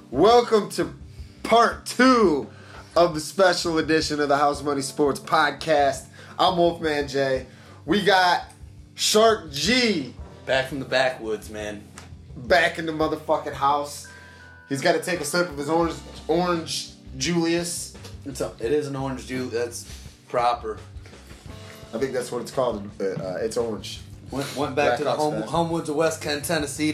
Welcome to part 2 of the special edition of the House Money Sports Podcast. I'm Wolfman J. We got Shark G. Back from the backwoods, man. Back in the motherfucking house. He's got to take a sip of his orange Julius. It is an orange juice. That's proper. I think that's what it's called. It's orange. Went back to the homewoods of West Kent, Tennessee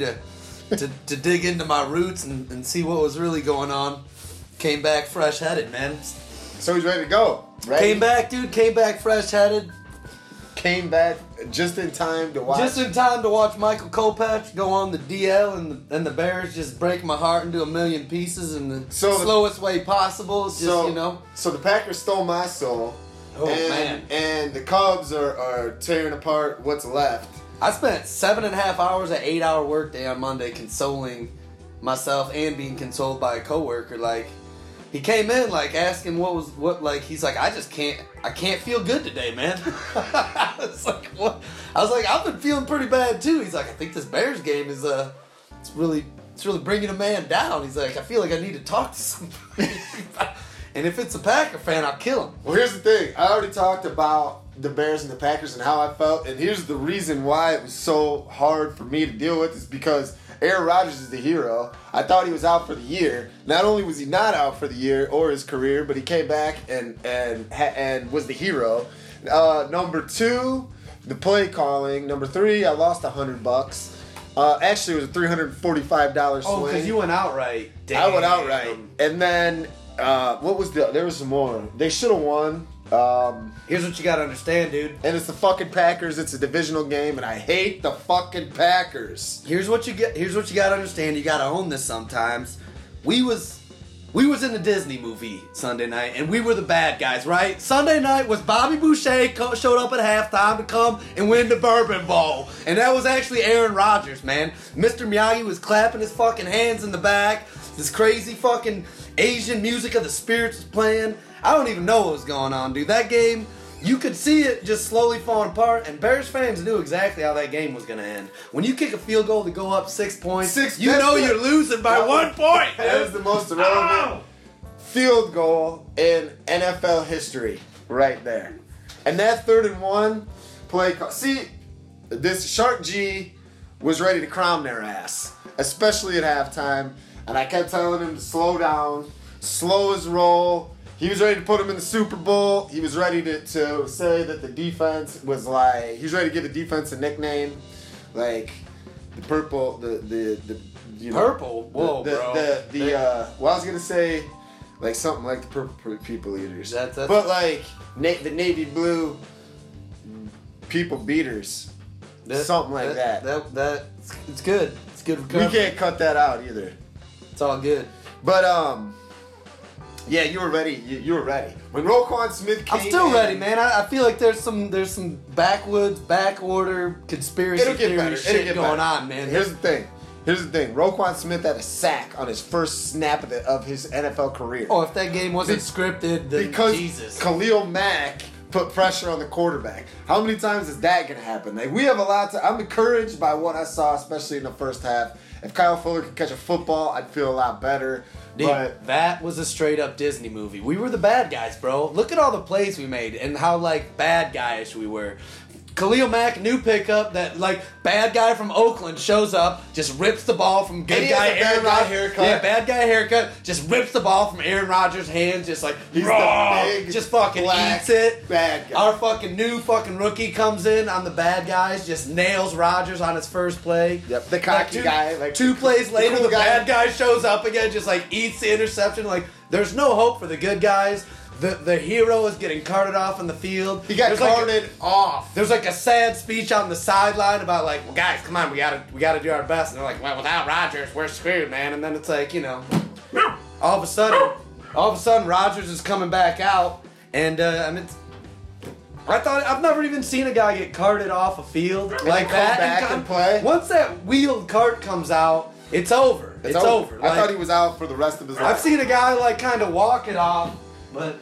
to dig into my roots and see what was really going on. Came back fresh-headed, man. So he's ready to go, right? Came back, dude. Came back fresh-headed. Came back just in time to watch. Just in time to watch Michael Kopech go on the DL and the Bears just break my heart into a million pieces in the slowest way possible. So the Packers stole my soul. Oh, man. And the Cubs are tearing apart what's left. I spent 7.5 hours an 8-hour workday on Monday consoling myself and being consoled by a coworker. Like, he came in asking he's like, I can't feel good today, man. I was like, what? I was like, I've been feeling pretty bad too. He's like, I think this Bears game is it's really bringing a man down. He's like, I feel like I need to talk to somebody. And if it's a Packer fan, I'll kill him. Well, here's the thing. I already talked about the Bears and the Packers and how I felt. And here's the reason why it was so hard for me to deal with is because Aaron Rodgers is the hero. I thought he was out for the year. Not only was he not out for the year or his career, but he came back and was the hero. Number 2, the play calling. Number 3, I lost $100. Actually, it was a $345 swing. Oh, because you went outright. Damn. I went outright. And then... there was some more. They should have won. Here's what you gotta understand, dude. And it's the fucking Packers. It's a divisional game, and I hate the fucking Packers. Here's what you gotta understand. You gotta own this sometimes. We was in a Disney movie Sunday night, and we were the bad guys, right? Sunday night was Bobby Boucher showed up at halftime to come and win the Bourbon Bowl. And that was actually Aaron Rodgers, man. Mr. Miyagi was clapping his fucking hands in the back. This crazy fucking Asian music of the spirits was playing. I don't even know what was going on, dude. That game, you could see it just slowly falling apart, and Bears fans knew exactly how that game was going to end. When you kick a field goal to go up 6 points, you know you're losing by 1 point. That was the most irrelevant field goal in NFL history right there. And that 3rd and 1 play call. See, this Shark G was ready to crown their ass, especially at halftime. And I kept telling him to slow down, slow his roll. He was ready to put him in the Super Bowl. He was ready to say that the defense was he was ready to give the defense a nickname, like the purple, purple. Whoa, bro. I was gonna say like something like the purple people eaters, but like the navy blue people beaters, something like that. It's good. It's good. We can't cut that out either. It's all good. But, yeah, you were ready. You were ready. When Roquan Smith came I'm still ready, man. I feel like there's some backwoods, backorder, conspiracy theory shit going on, man. Here's the thing. Roquan Smith had a sack on his first snap of his NFL career. Oh, if that game wasn't scripted, then because Jesus. Khalil Mack put pressure on the quarterback. How many times is that going to happen? Like, we have a lot to... I'm encouraged by what I saw, especially in the first half. If Kyle Fuller could catch a football, I'd feel a lot better. Dude, that was a straight-up Disney movie. We were the bad guys, bro. Look at all the plays we made and how, bad guyish we were. Khalil Mack, new pickup, that, bad guy from Oakland shows up, just rips the ball from good guy Aaron Rodgers. Yeah, bad guy haircut, just rips the ball from Aaron Rodgers' hands, just he's the big, just fucking eats it. Bad guy. Our fucking new fucking rookie comes in on the bad guys, just nails Rodgers on his first play. Yep, the cocky guy. 2 plays later, the bad guy shows up again, just eats the interception. There's no hope for the good guys. The hero is getting carted off in the field. He got carted off. There's a sad speech on the sideline about well, guys, come on, we gotta do our best. And they're like, well, without Rodgers, we're screwed, man. And then it's all of a sudden, Rodgers is coming back out, and I've never even seen a guy get carted off a field like that. Back and play. Once that wheeled cart comes out, it's over. It's over. I thought he was out for the rest of his life. I've seen a guy kind of walk it off. But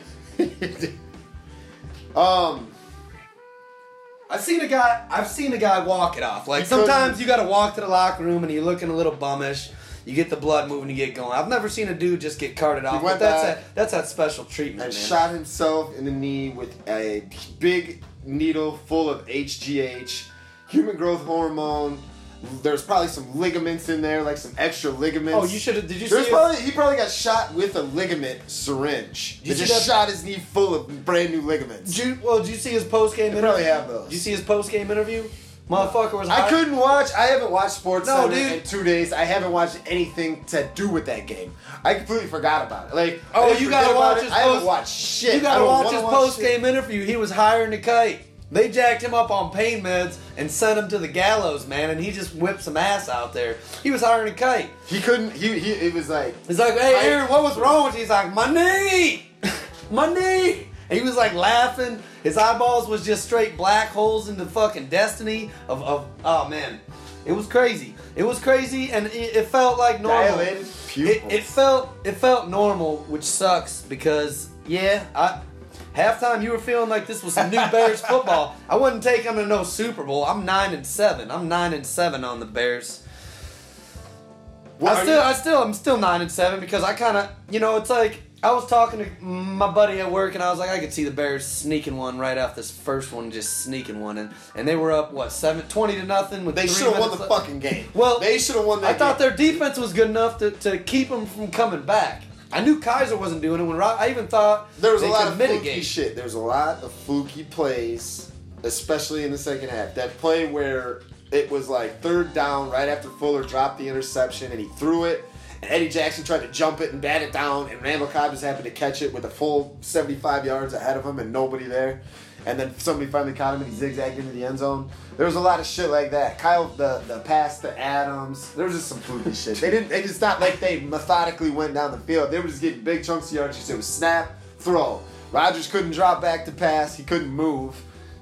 I've seen a guy walk it off. Sometimes you gotta walk to the locker room and you're looking a little bummish. you get the blood moving, you get going. I've never seen a dude just get carted off. went But that's that special treatment, And man. shot himself in the knee with a big needle full of HGH, human growth hormone. There's probably some ligaments in there, like some extra ligaments. Oh, you should have. Did you There's see? probably, he probably got shot with a ligament syringe. You He see just that- shot his knee full of brand new ligaments. Did you see his post game They interview? probably have those. Did you see his post game interview? Motherfucker was. I couldn't watch. I haven't watched Sports No, Center dude. in 2 days. I haven't watched anything to do with that game. I completely forgot about it. Like, Oh, I didn't you forget gotta about watch it. his I haven't post- watched shit. You I gotta don't watch wanna his watch post shit. game interview. He was hiring a kite. They jacked him up on pain meds and sent him to the gallows, man. And he just whipped some ass out there. He was hiring a kite. He couldn't. He. It was like. He's like, hey, Aaron, what was wrong with you? He's like, my knee! My knee! And he was like laughing. His eyeballs was just straight black holes in the fucking destiny of oh man. It was crazy. It was crazy and it felt like normal. Dilated pupils. It felt normal, which sucks because halftime you were feeling like this was some new Bears football. I wouldn't take them to no Super Bowl. I'm 9-7. I'm 9-7 on the Bears. What, I'm still 9-7 because I kind of, it's like I was talking to my buddy at work and I was like, I could see the Bears sneaking one right off this first one, just sneaking one, and they were up 20-0 with They 3 should have won minutes the left. fucking game. Well, they should have won that I thought game. their defense was good enough to keep them from coming back. I knew Kaiser wasn't doing it when I even thought There was they a lot could of mitigate. fluky shit. There was a lot of fluky plays, especially in the second half. That play where it was like third down right after Fuller dropped the interception and he threw it. And Eddie Jackson tried to jump it and bat it down, and Randall Cobb just happened to catch it with a full 75 yards ahead of him and nobody there. And then somebody finally caught him and he zigzagged into the end zone. There was a lot of shit like that. Kyle, the pass to Adams, there was just some fluky shit. It's not like they methodically went down the field. They were just getting big chunks of yards. It was snap, throw. Rodgers couldn't drop back to pass. He couldn't move.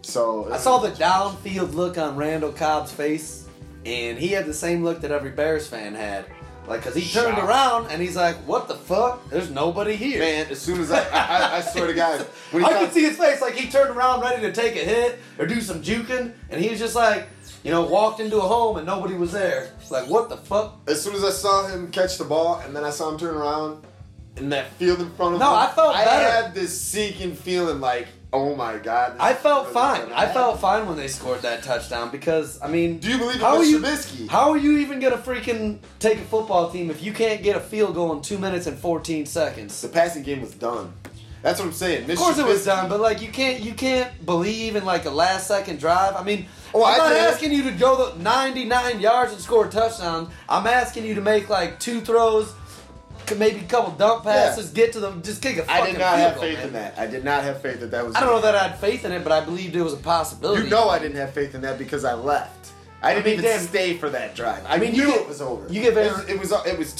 So I saw the downfield look on Randall Cobb's face, and he had the same look that every Bears fan had. Like, because he turned Shocked. around and he's like, what the fuck? There's nobody here. Man, as soon as I swear to God, when he I got- could see his face, like he turned around ready to take a hit or do some juking, and he was just like, walked into a home and nobody was there. It's like, what the fuck? as soon as I saw him catch the ball and then I saw him turn around in that field in front of No, him, I felt better. I had this sinking feeling like, oh my God. this I is felt really fine. gonna I felt happen. fine when they scored that touchdown because, I mean... Do you believe it how was are you, Trubisky? How are you even going to freaking take a football team if you can't get a field goal in 2 minutes and 14 seconds? The passing game was done. That's what I'm saying. Of course it was done, but like you can't believe in like a last second drive. I mean, Oh, I'm I not did. asking you to go the 99 yards and score a touchdown. I'm asking you to make like 2 throws, maybe a couple dunk passes, get to them, just kick a fucking I did not field have goal, faith man. in that. I did not have faith that was. I don't know that I had faith in it, but I believed it was a possibility. You know I didn't have faith in that because I left. I didn't mean, even damn. stay for that drive. I mean, knew you get- it was over. you give it Aaron- was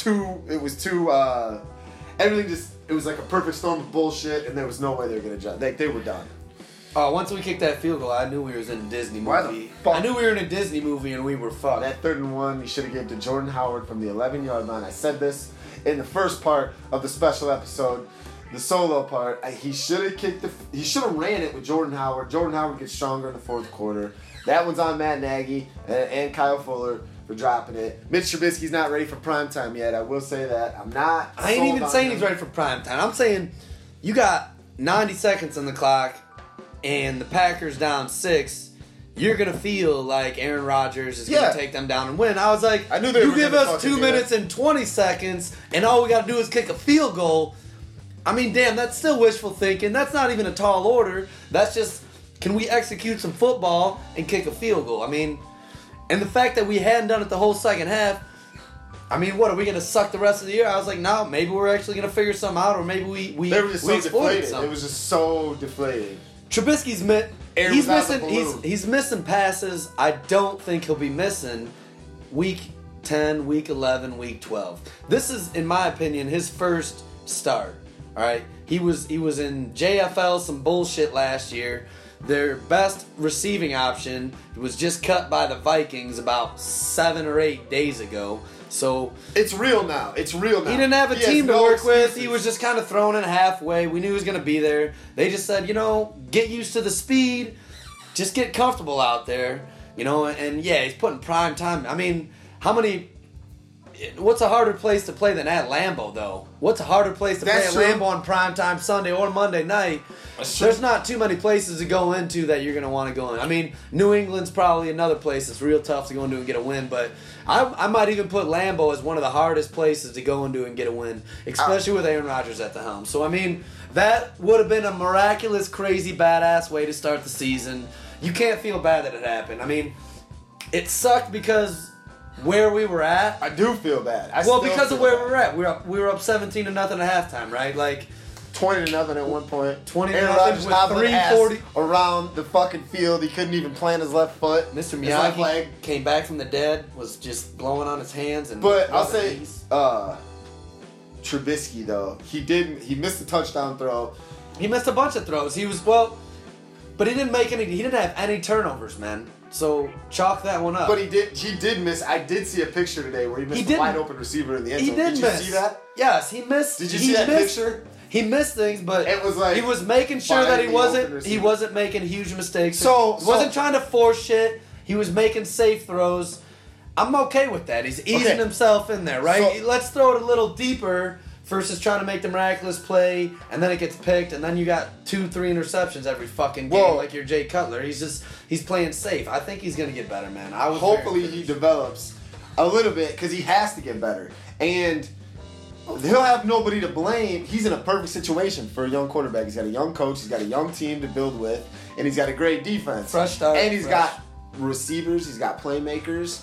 too. Everything just. It was like a perfect storm of bullshit, and there was no way they were gonna jump. They were done. Once we kicked that field goal, I knew we was in a Disney movie. Why the fuck? I knew we were in a Disney movie and we were fucked. That 3rd and 1, you should have given to Jordan Howard from the 11-yard line. I said this in the first part of the special episode, the solo part. He should have he should have ran it with Jordan Howard. Jordan Howard gets stronger in the 4th quarter. That one's on Matt Nagy and Kyle Fuller for dropping it. Mitch Trubisky's not ready for primetime yet. I will say that. I'm not. I ain't sold even on saying him. he's ready for prime time. I'm saying you got 90 seconds on the clock and the Packers down 6. You're gonna feel like Aaron Rodgers is Yeah. gonna take them down and win. I was like, I knew they you were give gonna us fucking 2 do minutes that. and 20 seconds, and all we gotta do is kick a field goal. I mean, damn, that's still wishful thinking. That's not even a tall order. That's just, can we execute some football and kick a field goal? I mean, and the fact that we hadn't done it the whole second half. I mean, what, are we going to suck the rest of the year? I was like, no, maybe we're actually going to figure something out, or maybe we They were just so exploited deflated. something. It was just so deflated. Trubisky's Air he's was out the missing balloon. he's missing passes. I don't think he'll be missing week 10, week 11, week 12. This is, in my opinion, his first start. All right, he was in JFL some bullshit last year. Their best receiving option was just cut by the Vikings about 7 or 8 days ago. So It's real now. It's real now. he didn't have a He has team to no work with. excuses. He was just kind of thrown in halfway. We knew he was going to be there. They just said, get used to the speed. Just get comfortable out there. And yeah, he's putting prime time. I mean, how many... what's a harder place to play than at Lambeau, though? What's a harder place to That's play at true. Lambeau on primetime Sunday or Monday night? There's not too many places to go into that you're going to want to go in. I mean, New England's probably another place that's real tough to go into and get a win, but I might even put Lambeau as one of the hardest places to go into and get a win, especially with Aaron Rodgers at the helm. So, I mean, that would have been a miraculous, crazy, badass way to start the season. You can't feel bad that it happened. I mean, it sucked because where we were at. I do feel bad. Because of where we were at. We were up 17-0 at halftime, right? Like 20-0 at one point. 20-0 Aaron Rodgers with hobbling ass 3:40 around the fucking field. He couldn't even plant his left foot. Mr. His left Miyagi leg. came back from the dead, was just blowing on his hands and. But I'll rubbing say, knees. Trubisky though, he missed a touchdown throw. He missed a bunch of throws. But he didn't make any. He didn't have any turnovers, man. So chalk that one up. But he did miss. I did see a picture today where he missed a wide open receiver in the end He zone. did Did miss. you see that? Yes, he missed. Did you see that picture? He missed things, but It was like he was making sure that he widely open wasn't receiver. making huge mistakes. So- he wasn't trying to force shit. He was making safe throws. I'm okay with that. He's easing Okay. himself in there, right? So- Let's throw it a little deeper versus trying to make the miraculous play, and then it gets picked, and then you got 2-3 interceptions every fucking game Whoa. like you're Jay Cutler. He's playing safe. I think he's gonna get better, man. Hopefully he develops a little bit because he has to get better, and he'll have nobody to blame. He's in a perfect situation for a young quarterback. He's got a young coach. He's got a young team to build with, and he's got a great defense. Fresh start, and he's fresh. got receivers. He's got playmakers.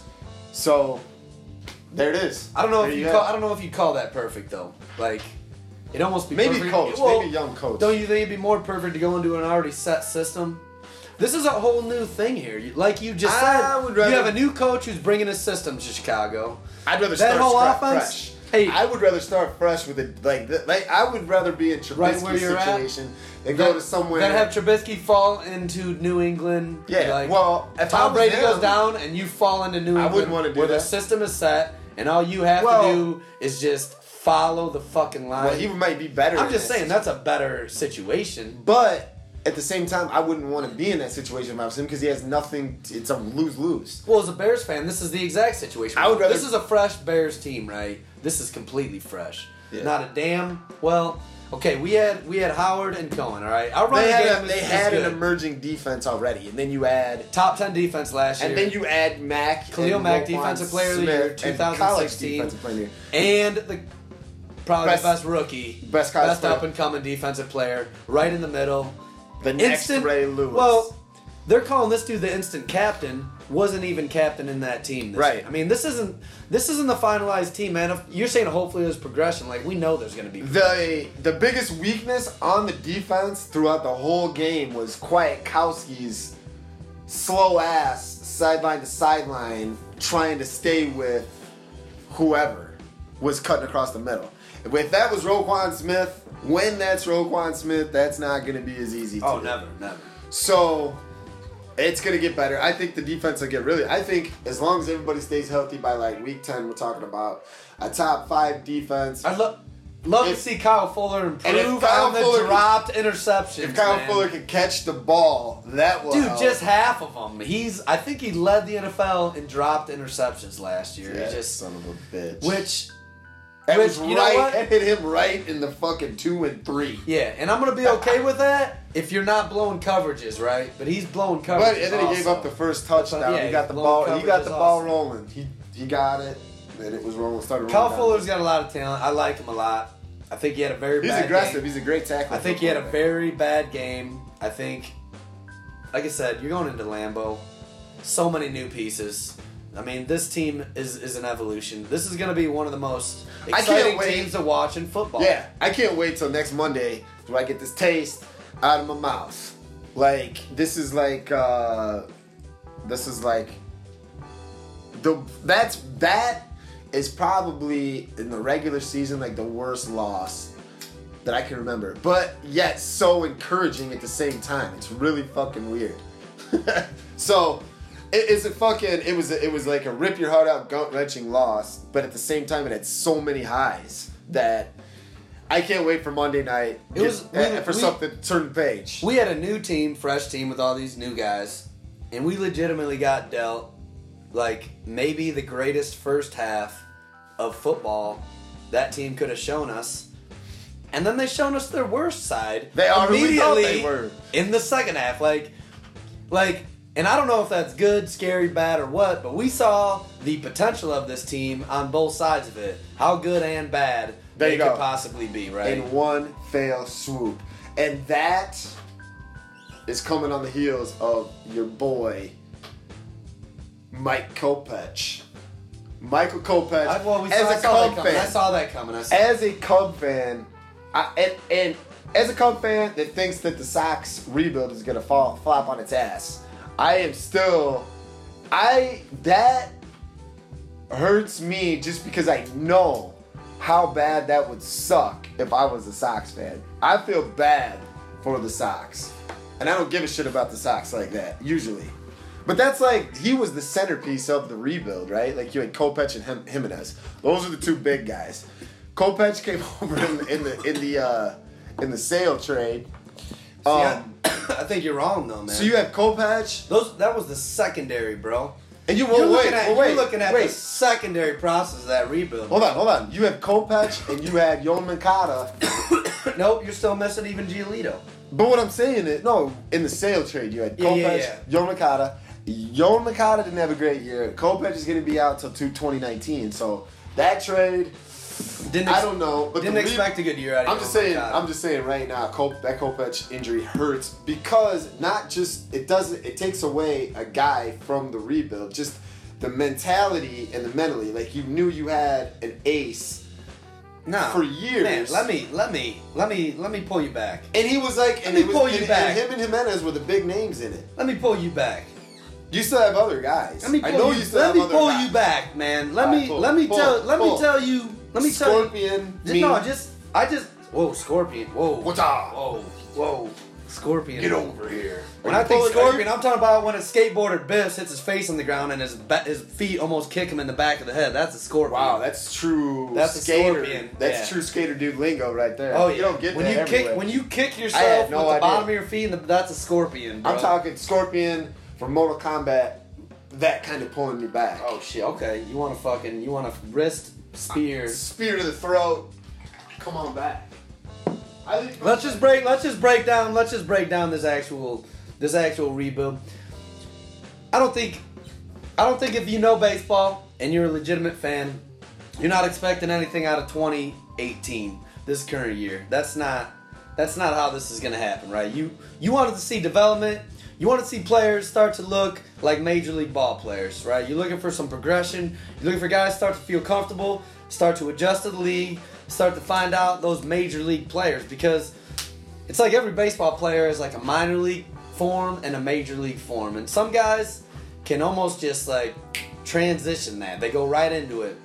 So there it is. I don't know There if you you have call. it. I don't know if you call that perfect though. Like, it almost be Maybe perfect. coach. Well, Maybe young coach. Don't you think it'd be more perfect to go into an already set system? This is a whole new thing here. Like you just I said, would rather- you have a new coach who's bringing a system to Chicago. I'd rather That start whole fresh. offense. Hey, I would rather start fresh with it. Like I would rather be in Right Trubisky's where you're at? situation than go to somewhere. Then have Trubisky fall into New England. Yeah, Like, well, if I Tom was Brady him, goes down and you fall into New I England, wouldn't wanna do where the that. system is set, and all you have Well- to do is just follow the fucking line. Well, he might be better. I'm in just that saying that's a better situation. But at the same time, I wouldn't want to be in that situation if I was him because he has nothing. It's a lose-lose. Well, as a Bears fan, this is the exact situation. I would rather- This is a fresh Bears team, right? This is completely fresh. Yeah. Not a damn. Well, okay, we had Howard and Cohen. All right, our running They game had, is, they is had good. an emerging defense already, and then you add, Top 10 defense last year. and then you add Mack, Khalil and Mack, Roquan defensive player of the Smith, year, and 2016. college defensive player of the year. and probably Best- the best rookie, best college player. up and coming defensive player, right in the middle. The next Ray Lewis. Well, they're calling this dude the instant captain. Wasn't even captain in that team. Right. Year. I mean, this isn't the finalized team, man. If you're saying hopefully there's progression, like we know there's going to be. The biggest weakness on the defense throughout the whole game was Kwiatkowski's slow ass sideline to sideline trying to stay with whoever was cutting across the middle. If that was Roquan Smith, when that's Roquan Smith, that's not going to be as easy to do. never. So it's going to get better. I think the defense will get I think as long as everybody stays healthy by like week 10, we're talking about a top 5 defense. I'd love to If- see Kyle Fuller and if improve Kyle on the Fuller dropped interceptions. If Kyle man. Fuller can catch the ball, that will Dude, help. just half of them. I think he led the NFL in dropped interceptions last year. Yeah, He just, son of a bitch. which was you know right. what? That hit him right in the fucking 2 and 3. yeah, and I'm gonna be okay with that if you're not blowing coverages, right? But he's blowing coverages. But and then he gave also. up the first touchdown. Yeah, he got the blowing ball. He got coverages the ball also. rolling. He got it, and it was rolling. Started rolling. Kyle down. Fuller's got a lot of talent. I like him a lot. I think he had a very He's bad aggressive. game. He's a great tackler. I think he had a very bad game. I think, like I said, you're going into Lambeau. So many new pieces. I mean, this team is an evolution. This is going to be one of the most I can't exciting wait. teams to watch in football. Yeah, I can't wait till next Monday do I get this taste out of my mouth. Like this is like that is probably in the regular season like the worst loss that I can remember, but yet so encouraging at the same time. It's really fucking weird. So it was like a rip your heart out, gut wrenching loss, but at the same time it had so many highs that I can't wait for Monday night. For something to turn the page. We had a new team, fresh team with all these new guys, and we legitimately got dealt like maybe the greatest first half of football that team could have shown us. And then they shown us their worst side. They are who we thought immediately they were. in the second half. Like, and I don't know if that's good, scary, bad, or what, but we saw the potential of this team on both sides of it. How good and bad There they you could go. possibly be, right? In one fell swoop. And that is coming on the heels of your boy, Mike Kopech. Michael Kopech. I saw that coming. As a Cub fan, and as a Cub fan that thinks that the Sox rebuild is gonna flop on its ass, that hurts me just because I know how bad that would suck if I was a Sox fan. I feel bad for the Sox, and I don't give a shit about the Sox like that usually. But that's like, he was the centerpiece of the rebuild, right? Like, you had Kopech and Jimenez. Those are the two big guys. Kopech came over in the sale trade. I think you're wrong though, man. So you have Kopech. That was the secondary, bro. And you're You're looking at the secondary process of that rebuild. Hold on. You have Kopech and you had Yoan Moncada. Nope, you're still missing even Giolito. But what I'm saying is, no, in the sale trade, you had Kopech, Yoan Moncada. Yoan Moncada didn't have a great year. Kopech is going to be out till 2019. So that trade, I don't know. But didn't expect a good year out of I'm just saying right now, that Kopech injury hurts because it takes away a guy from the rebuild. Just the mentality and the mentally. Like, you knew you had an ace. No, for years. Man, let me pull you back. And he was like, let me pull you back. And him and Jimenez were the big names in it. Let me pull you back. You still have other guys. Let me pull you back, man. Let me tell you. Scorpion. Whoa, Scorpion. Whoa. What's up? Whoa. Scorpion. Get over here. When I think Scorpion, I'm talking about when a skateboarder Biff hits his face on the ground and his feet almost kick him in the back of the head. That's a Scorpion. Wow, that's true. That's skater. a Scorpion. That's true skater dude lingo right there. Oh yeah. You don't get that everywhere. When you kick yourself with the idea. bottom of your feet, that's a Scorpion, bro. I'm talking Scorpion from Mortal Kombat. That kind of pulling me back. Oh shit. Okay. You want to wrist spear. Spear to the throat. Come on back. Let's just break down this actual rebuild. I don't think if you know baseball and you're a legitimate fan, you're not expecting anything out of 2018, this current year. That's not how this is gonna happen, right? You wanted to see development. You want to see players start to look like major league ball players, right? You're looking for some progression. You're looking for guys to start to feel comfortable, start to adjust to the league, start to find out those major league players, because it's like every baseball player is like a minor league form and a major league form, and some guys can almost just like transition that. They go right into it.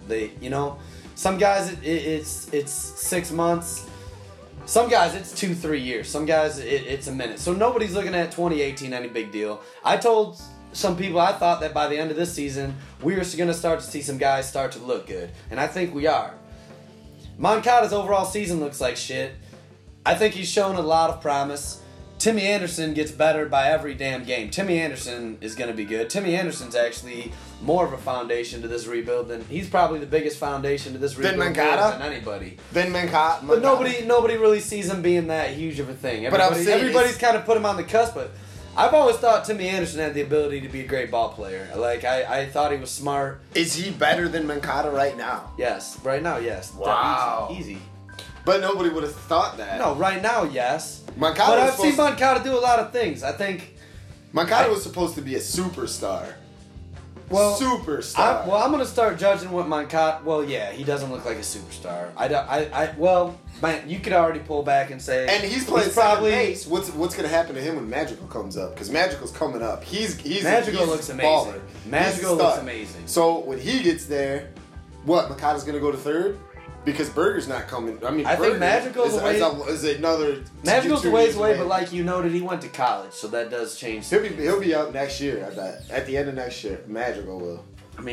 Some guys it's 6 months. Some guys it's 2-3 years. Some guys it's a minute. So nobody's looking at 2018 any big deal. I told some people I thought that by the end of this season we were going to start to see some guys start to look good, and I think we are. Moncada's overall season looks like shit. I think he's shown a lot of promise. Timmy Anderson gets better by every damn game. Timmy Anderson is going to be good. Timmy Anderson's actually more of a foundation to this rebuild than he's probably the biggest foundation to this rebuild than anybody. Then Moncada. But nobody really sees him being that huge of a thing. Everybody's kind of put him on the cusp, but I've always thought Timmy Anderson had the ability to be a great ball player. Like, I thought he was smart. Is he better than Moncada right now? Yes. Right now, yes. Wow. Easy. But nobody would have thought that. No, right now, yes. Moncada but I've seen Moncada do a lot of things. I think Moncada was supposed to be a superstar. Superstar. I'm going to start judging what Moncada... Well, yeah, he doesn't look like a superstar. Man, you could already pull back and say... And he's playing probably base. What's going to happen to him when Magical comes up? Because Magical's coming up. Magical looks amazing. Magical looks amazing. So when he gets there, Moncada's going to go to third? Because Berger's not coming. I think Magical's away. Magical's a ways away, but like you noted, he went to college, so that does change. He'll be out next year. I bet at the end of next year, Magical will.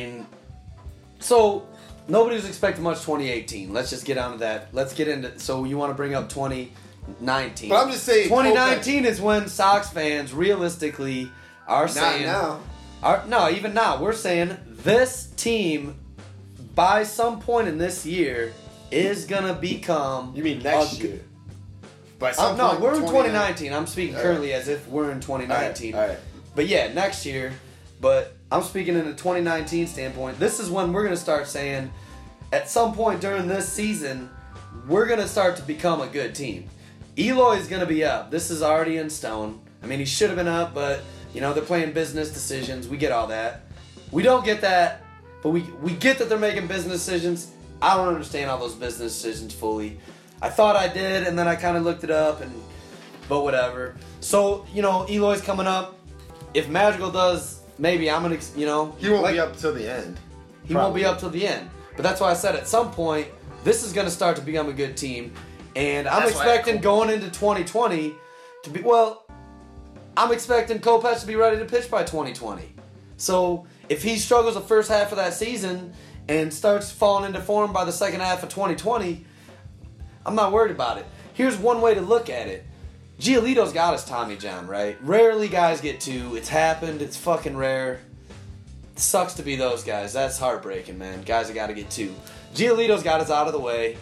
So nobody was expecting much 2018. Let's just get on to that. Let's get into. So you want to bring up 2019? But I'm just saying, 2019 is when Sox fans realistically are saying. Not now. No, even now we're saying this team by some point in this year, is gonna become. You mean next year? By some No, point we're in 2019. I'm speaking All currently as if we're in 2019. All right. But yeah, next year. But I'm speaking in a 2019 standpoint. This is when we're gonna start saying, at some point during this season, we're gonna start to become a good team. Eloy's gonna be up. This is already in stone. I mean, he should have been up, but they're playing business decisions. We get all that. We don't get that, but we get that they're making business decisions. I don't understand all those business decisions fully. I thought I did, and then I kind of looked it up, but whatever. So, Eloy's coming up. If Madrigal does, maybe I'm going to, He won't be up till the end. He won't be up till the end. But that's why I said at some point, this is going to start to become a good team. And I'm expecting going into 2020 to be, I'm expecting Kopech to be ready to pitch by 2020. So, if he struggles the first half of that season and starts falling into form by the second half of 2020, I'm not worried about it. Here's one way to look at it. Giolito's got his Tommy John, right? Rarely guys get two. It's happened. It's fucking rare. It sucks to be those guys. That's heartbreaking, man. Guys that got to get two. Giolito's got his out of the way.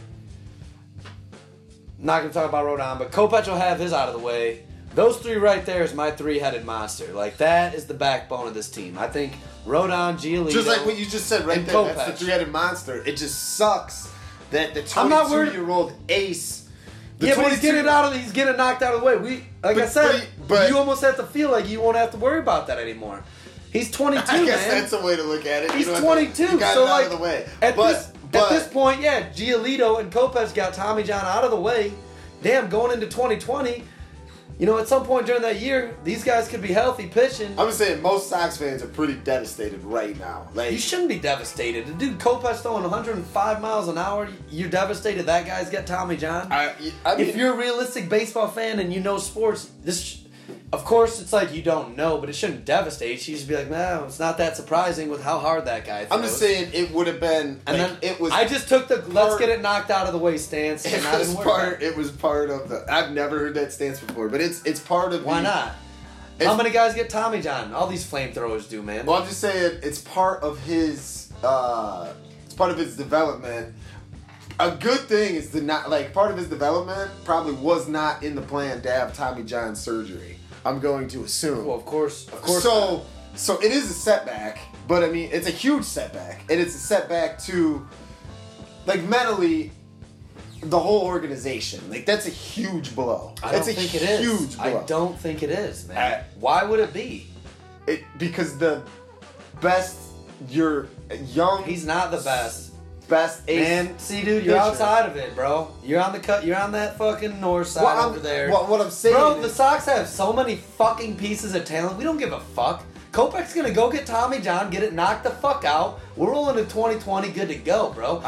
Not going to talk about Rodon, but Kopech will have his out of the way. Those three right there is my three-headed monster. Like, that is the backbone of this team. I think Rodon, Giolito, just like what you just said right there. Kopech. That's the three-headed monster. It just sucks that the 22-year-old ace. But he's getting knocked out of the way. I said, you almost have to feel like you won't have to worry about that anymore. He's 22, I guess man. that's a way to look at it. He's 22, you got so it out of the way. At this point, yeah, Giolito and Kopech got Tommy John out of the way. Damn, going into 2020, at some point during that year, these guys could be healthy pitching. I'm just saying, most Sox fans are pretty devastated right now. Like, you shouldn't be devastated. The dude Kopech throwing 105 miles an hour, you're devastated that guy's got Tommy John? I mean, if you're a realistic baseball fan and you know sports, of course it's like you don't know, but it shouldn't devastate you. Should be like, no, it's not that surprising with how hard that guy throws. I'm just saying it would have been. And like, then it was. I just took the let's get it knocked out of the way stance. It was part of the. I've never heard that stance before, but it's part of. Why not? How many guys get Tommy John? All these flamethrowers do, man. Well, I'm just saying it's part of his. It's part of his development. A good thing is part of his development probably was not in the plan to have Tommy John surgery. I'm going to assume. Well, of course. So it is a setback, but I mean it's a huge setback, and it's a setback to, mentally, the whole organization. Like that's a huge blow. I don't think it is. Huge blow. I don't think it is, man. Why would it be? Because the best, you're young. He's not the best. Best ace. Man, see, dude, you're outside of it, bro. You're on the cut. You're on that fucking north side over there. What I'm saying, bro, the Sox have so many fucking pieces of talent. We don't give a fuck. Kopech's gonna go get Tommy John, get it knocked the fuck out. We're rolling to 2020, good to go, bro.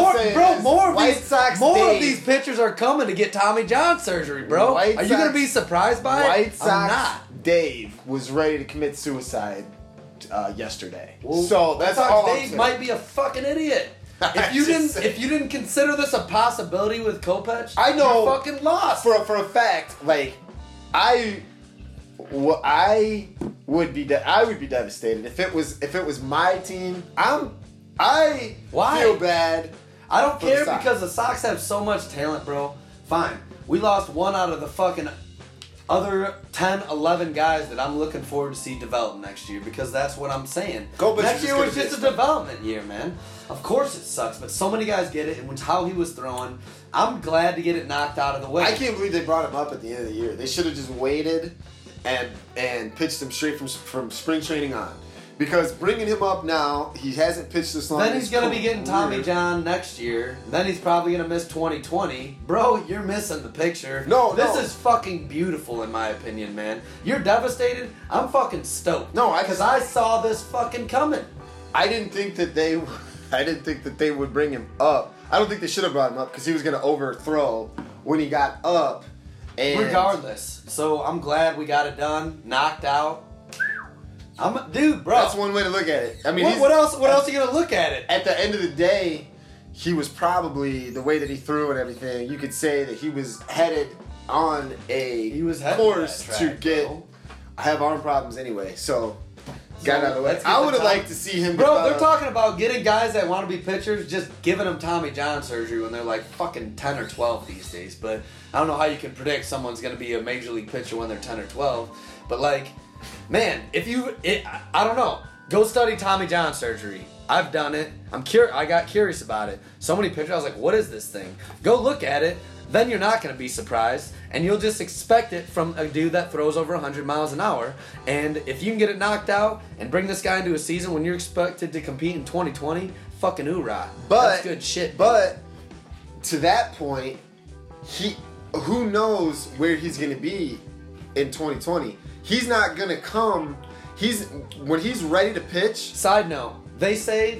More of these pitchers are coming to get Tommy John surgery, bro. Are you gonna be surprised by it? White Sox I'm not. Dave was ready to commit suicide yesterday. Well, so that's all Dave might be a fucking idiot. If you didn't consider this a possibility with Kopech, I know you're fucking lost. For a fact, I would be devastated if it was my team. I feel bad. I don't care because the Sox have so much talent, bro. Fine, we lost one out of the fucking other 10, 11 guys that I'm looking forward to see develop next year because that's what I'm saying. Next year was just a development year, man. Of course it sucks, but so many guys get it, and with how he was throwing, I'm glad to get it knocked out of the way. I can't believe they brought him up at the end of the year. They should have just waited and pitched him straight from spring training on. Because bringing him up now, he hasn't pitched this long. Then he's going to be getting Tommy John next year. Then he's probably going to miss 2020. Bro, you're missing the picture. This is fucking beautiful in my opinion, man. You're devastated. I'm fucking stoked. Because I saw this fucking coming. I didn't think that they would bring him up. I don't think they should have brought him up because he was going to overthrow when he got up. And regardless. So I'm glad we got it done. Knocked out. Dude, bro. That's one way to look at it. I mean, what else are you gonna look at it? At the end of the day, he was probably the way that he threw and everything. You could say that he was headed on a course to have arm problems anyway. So got out of the way. let's get I the would have Tom- liked to see him. Bro, they're develop. talking about getting guys that want to be pitchers, just giving them Tommy John surgery when they're like fucking 10 or 12 these days. But I don't know how you can predict someone's going to be a major league pitcher when they're 10 or 12. But like, man, I don't know. Go study Tommy John surgery. I've done it. I got curious about it. So many pictures. I was like, what is this thing? Go look at it. Then you're not going to be surprised. And you'll just expect it from a dude that throws over 100 miles an hour. And if you can get it knocked out and bring this guy into a season when you're expected to compete in 2020, fucking hoorah. That's good shit. But to that point, who knows where he's going to be in 2020? He's not going to come. When he's ready to pitch. Side note, they say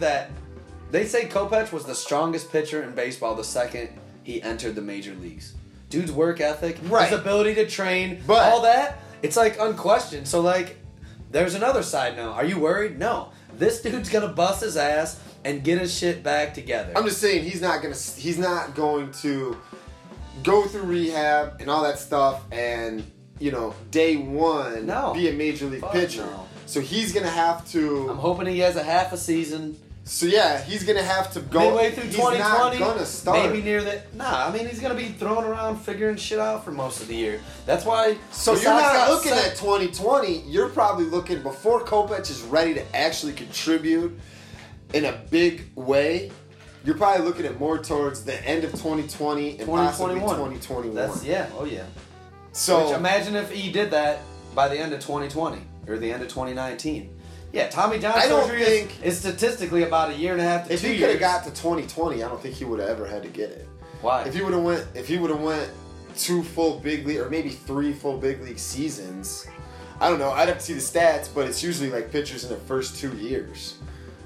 Kopech was the strongest pitcher in baseball the second he entered the major leagues. Dude's work ethic, right. his ability to train, But, all that, it's like unquestioned. So like, there's another side note. Are you worried? No. This dude's gonna bust his ass and get his shit back together. I'm just saying he's not going to go through rehab and all that stuff and day one be a major league pitcher. No. So he's gonna have to. I'm hoping he has a half a season. So yeah, he's gonna have to go midway through 2020. He's not gonna start. Maybe near that. Nah, I mean he's gonna be throwing around, figuring shit out for most of the year. That's why. So you're not looking at 2020. You're probably looking before Kopech is ready to actually contribute in a big way. You're probably looking at more towards the end of 2020 and possibly 2021. Oh yeah. So which, imagine if he did that by the end of 2020 or the end of 2019. Yeah, Tommy John surgery is statistically about a year and a half to 2 years. If he could have got to 2020, I don't think he would have ever had to get it. Why? If he would have went 2 full big league or maybe 3 full big league seasons, I don't know. I'd have to see the stats, but it's usually like pitchers in their first 2 years.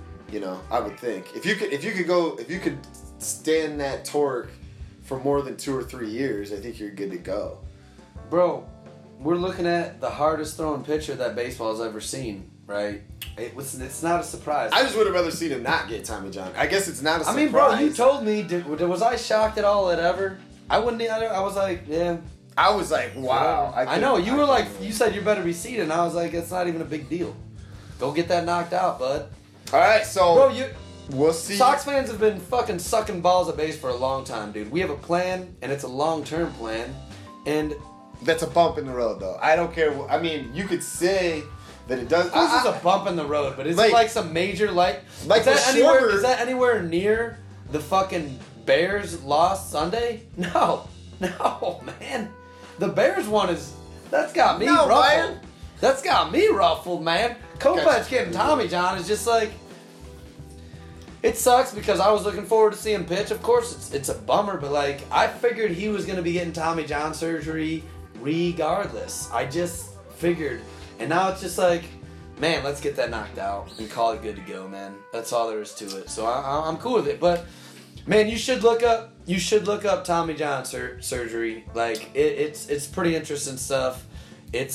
I would think if you could stand that torque for more than 2 or 3 years, I think you're good to go. Bro, we're looking at the hardest throwing pitcher that baseball has ever seen, right? It's not a surprise. I just would have rather seen him not get Tommy John. I guess it's not a surprise. I mean, bro, you told me. Was I shocked at all at ever? I wouldn't. I was like, yeah. I was like, wow. I know. You were like, you said you better be seated, and I was like, it's not even a big deal. Go get that knocked out, bud. All right, so bro, we'll see. Sox fans have been fucking sucking balls at base for a long time, dude. We have a plan, and it's a long-term plan, and that's a bump in the road, though. I don't care. I mean, you could say that it does. Of course, it's a bump in the road, but is it like some major is that anywhere near the fucking Bears lost Sunday? No, man. The Bears one that's got me ruffled. Man. That's got me ruffled, man. Kopech getting Tommy John is just like, it sucks because I was looking forward to seeing him pitch. Of course, it's a bummer, but like I figured he was gonna be getting Tommy John surgery regardless. I just figured, and now it's just like, man, let's get that knocked out and call it good to go, man. That's all there is to it. So I'm cool with it, but man, you should look up Tommy John surgery. Like it's pretty interesting stuff. It's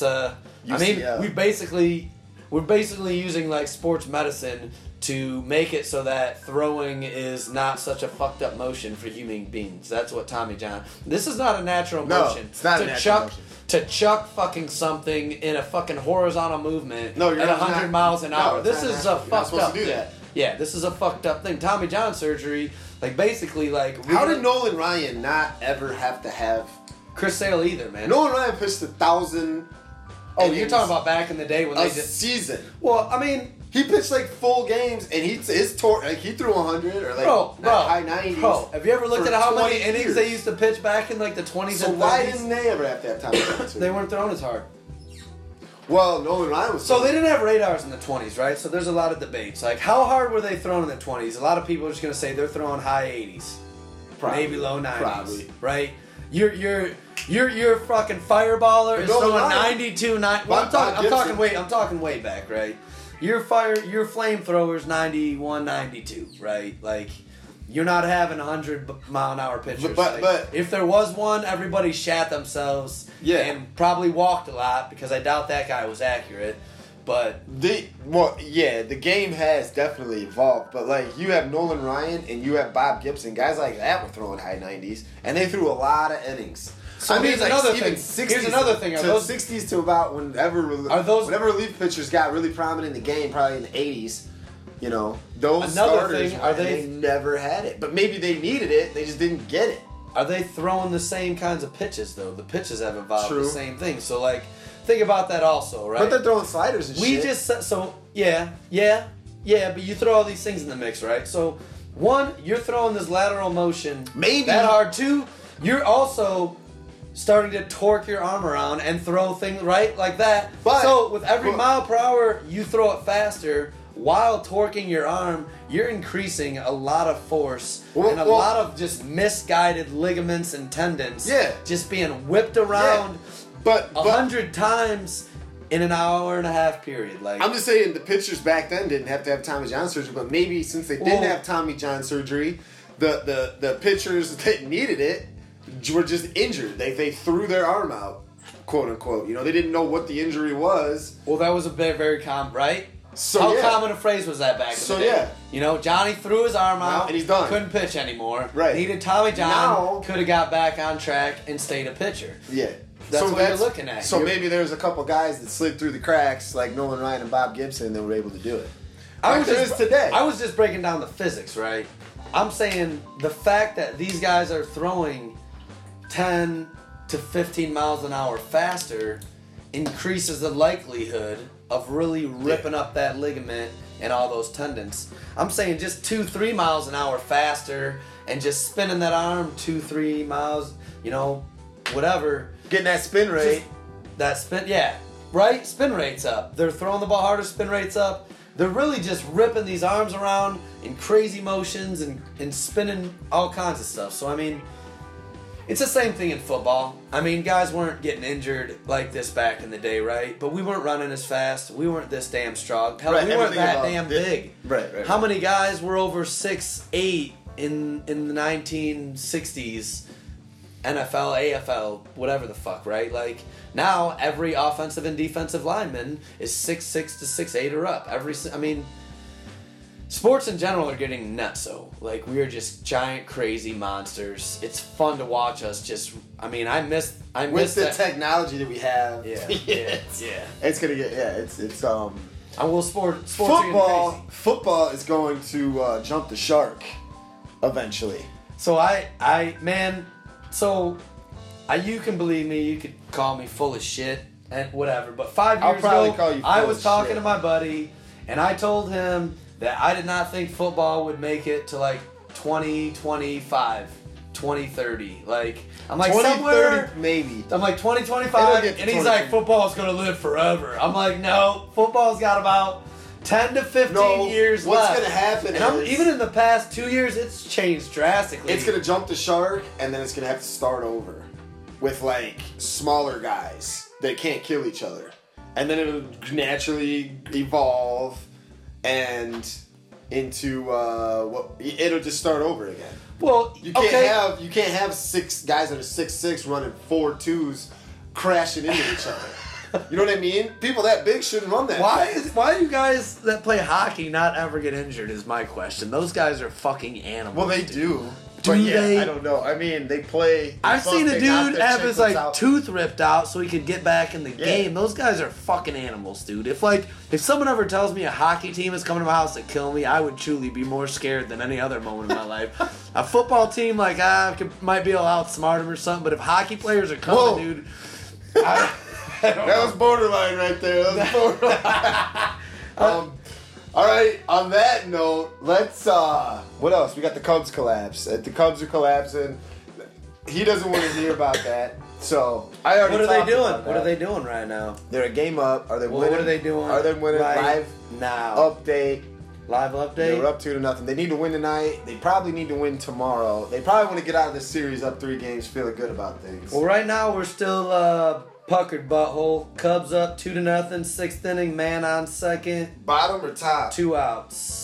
we're basically using like sports medicine to make it so that throwing is not such a fucked up motion for human beings. That's what Tommy John. This is not a natural motion. It's not a natural motion. To chuck fucking something in a fucking horizontal movement at 100 miles an hour. This is a fucked up thing. Yeah, this is a fucked up thing. Tommy John surgery, like basically like. How did Nolan Ryan not ever have to have? Chris Sale either, man. Nolan Ryan pitched 1,000. Oh, you're talking about back in the day when they did season. Well, I mean, he pitched like full games, and he threw 100 or like high 90s. Bro, have you ever looked at how many innings they used to pitch back in like the 20s and 30s? So why didn't they ever have to have Tommy John surgery? They weren't throwing as hard. Well, Nolan Ryan was. So they didn't have radars in the 20s, right? So there's a lot of debates. Like, how hard were they throwing in the 20s? A lot of people are just gonna say they're throwing high 80s, maybe low 90s, right? You're fucking fireballer is throwing 92. I'm talking way back, right? Your flamethrower's 91, 92, right? Like, you're not having 100-mile-an-hour pitchers. But if there was one, everybody shat themselves and probably walked a lot because I doubt that guy was accurate. but the game has definitely evolved, but like you have Nolan Ryan and you have Bob Gibson, guys like that were throwing high 90s, and they threw a lot of innings. So here's another thing. Here's another thing. Are those 60s to about whenever relief pitchers got really prominent in the game, probably in the 80s. You know, those starters, they never had it, but maybe they needed it. They just didn't get it. Are they throwing the same kinds of pitches though? The pitches have evolved True. the same thing. So like, think about that also, right? But they're throwing sliders and shit. But you throw all these things in the mix, right? So one, you're throwing this lateral motion maybe that hard. Two, you're also starting to torque your arm around and throw things right like that. But, so with every mile per hour you throw it faster. While torquing your arm, you're increasing a lot of force and a lot of just misguided ligaments and tendons. Yeah. Just being whipped around but 100 times in an hour and a half period. Like I'm just saying the pitchers back then didn't have to have Tommy John surgery, but maybe since they didn't have Tommy John surgery, the pitchers that needed it were just injured. They threw their arm out, quote unquote. You know, they didn't know what the injury was. Well, that was a very common, right? So how common a phrase was that back in the day? Yeah. You know, Johnny threw his arm out and he's done. Couldn't pitch anymore. Right. Needed Tommy John. Could have got back on track and stayed a pitcher. Yeah. That's what you're looking at. So maybe there's a couple guys that slid through the cracks, like Nolan Ryan and Bob Gibson, that were able to do it. I was just breaking down the physics, right? I'm saying the fact that these guys are throwing 10 to 15 miles an hour faster increases the likelihood of really ripping up that ligament and all those tendons. I'm saying just 2-3 miles an hour faster and just spinning that arm 2-3 miles, you know, whatever. Getting that spin rate. Right? Spin rate's up. They're throwing the ball harder, spin rate's up. They're really just ripping these arms around in crazy motions and spinning all kinds of stuff. So, I mean, it's the same thing in football. I mean, guys weren't getting injured like this back in the day, right? But we weren't running as fast. We weren't this damn strong. Hell, we weren't that damn big. Right. How many guys were over 6'8" in the 1960s? NFL, AFL, whatever the fuck, right? Like, now every offensive and defensive lineman is 6'6" to 6'8" or up. Sports in general are getting nutso. Like, we are just giant, crazy monsters. It's fun to watch us just... I miss with the technology that we have. Yeah. It's gonna get... Yeah, it's I will sports Football is going to jump the shark eventually. So you can believe me, you could call me full of shit and whatever, but 5 years ago, I was talking to my buddy, and I told him that I did not think football would make it to like 2025, 2030. Like, I'm like 2030 maybe. I'm like 2025, and he's like, football's gonna live forever. I'm like, no, football's got about 10 to 15 years what's left. What's gonna happen and even in the past 2 years, it's changed drastically. It's gonna jump the shark, and then it's gonna have to start over with like smaller guys that can't kill each other, and then it'll naturally evolve and into it'll just start over again. Well, you can't have 6 guys that are 6'6" running 4.2s crashing into each other. You know what I mean? People that big shouldn't run that. Why do you guys that play hockey not ever get injured is my question. Those guys are fucking animals. Well, they do. Do they? I don't know. I mean, they play. I've seen a dude have his tooth ripped out so he could get back in the game. Those guys are fucking animals, dude. If someone ever tells me a hockey team is coming to my house to kill me, I would truly be more scared than any other moment in my life. A football team, might be able to outsmart them or something, but if hockey players are coming, dude, I don't know. That was borderline right there. That was borderline. All right, on that note, let's, what else? We got the Cubs collapse. The Cubs are collapsing. He doesn't want to hear about that. So, I already What are they doing? What are they doing right now? They're a game up. Are they winning? What are they doing? Are they winning? Right live now. update. Live update? They're up 2-0. They need to win tonight. They probably need to win tomorrow. They probably want to get out of this series up 3 games, feeling good about things. Well, right now we're still puckered butthole. Cubs up 2-0. 6th inning, man on second. Bottom or top? 2 outs.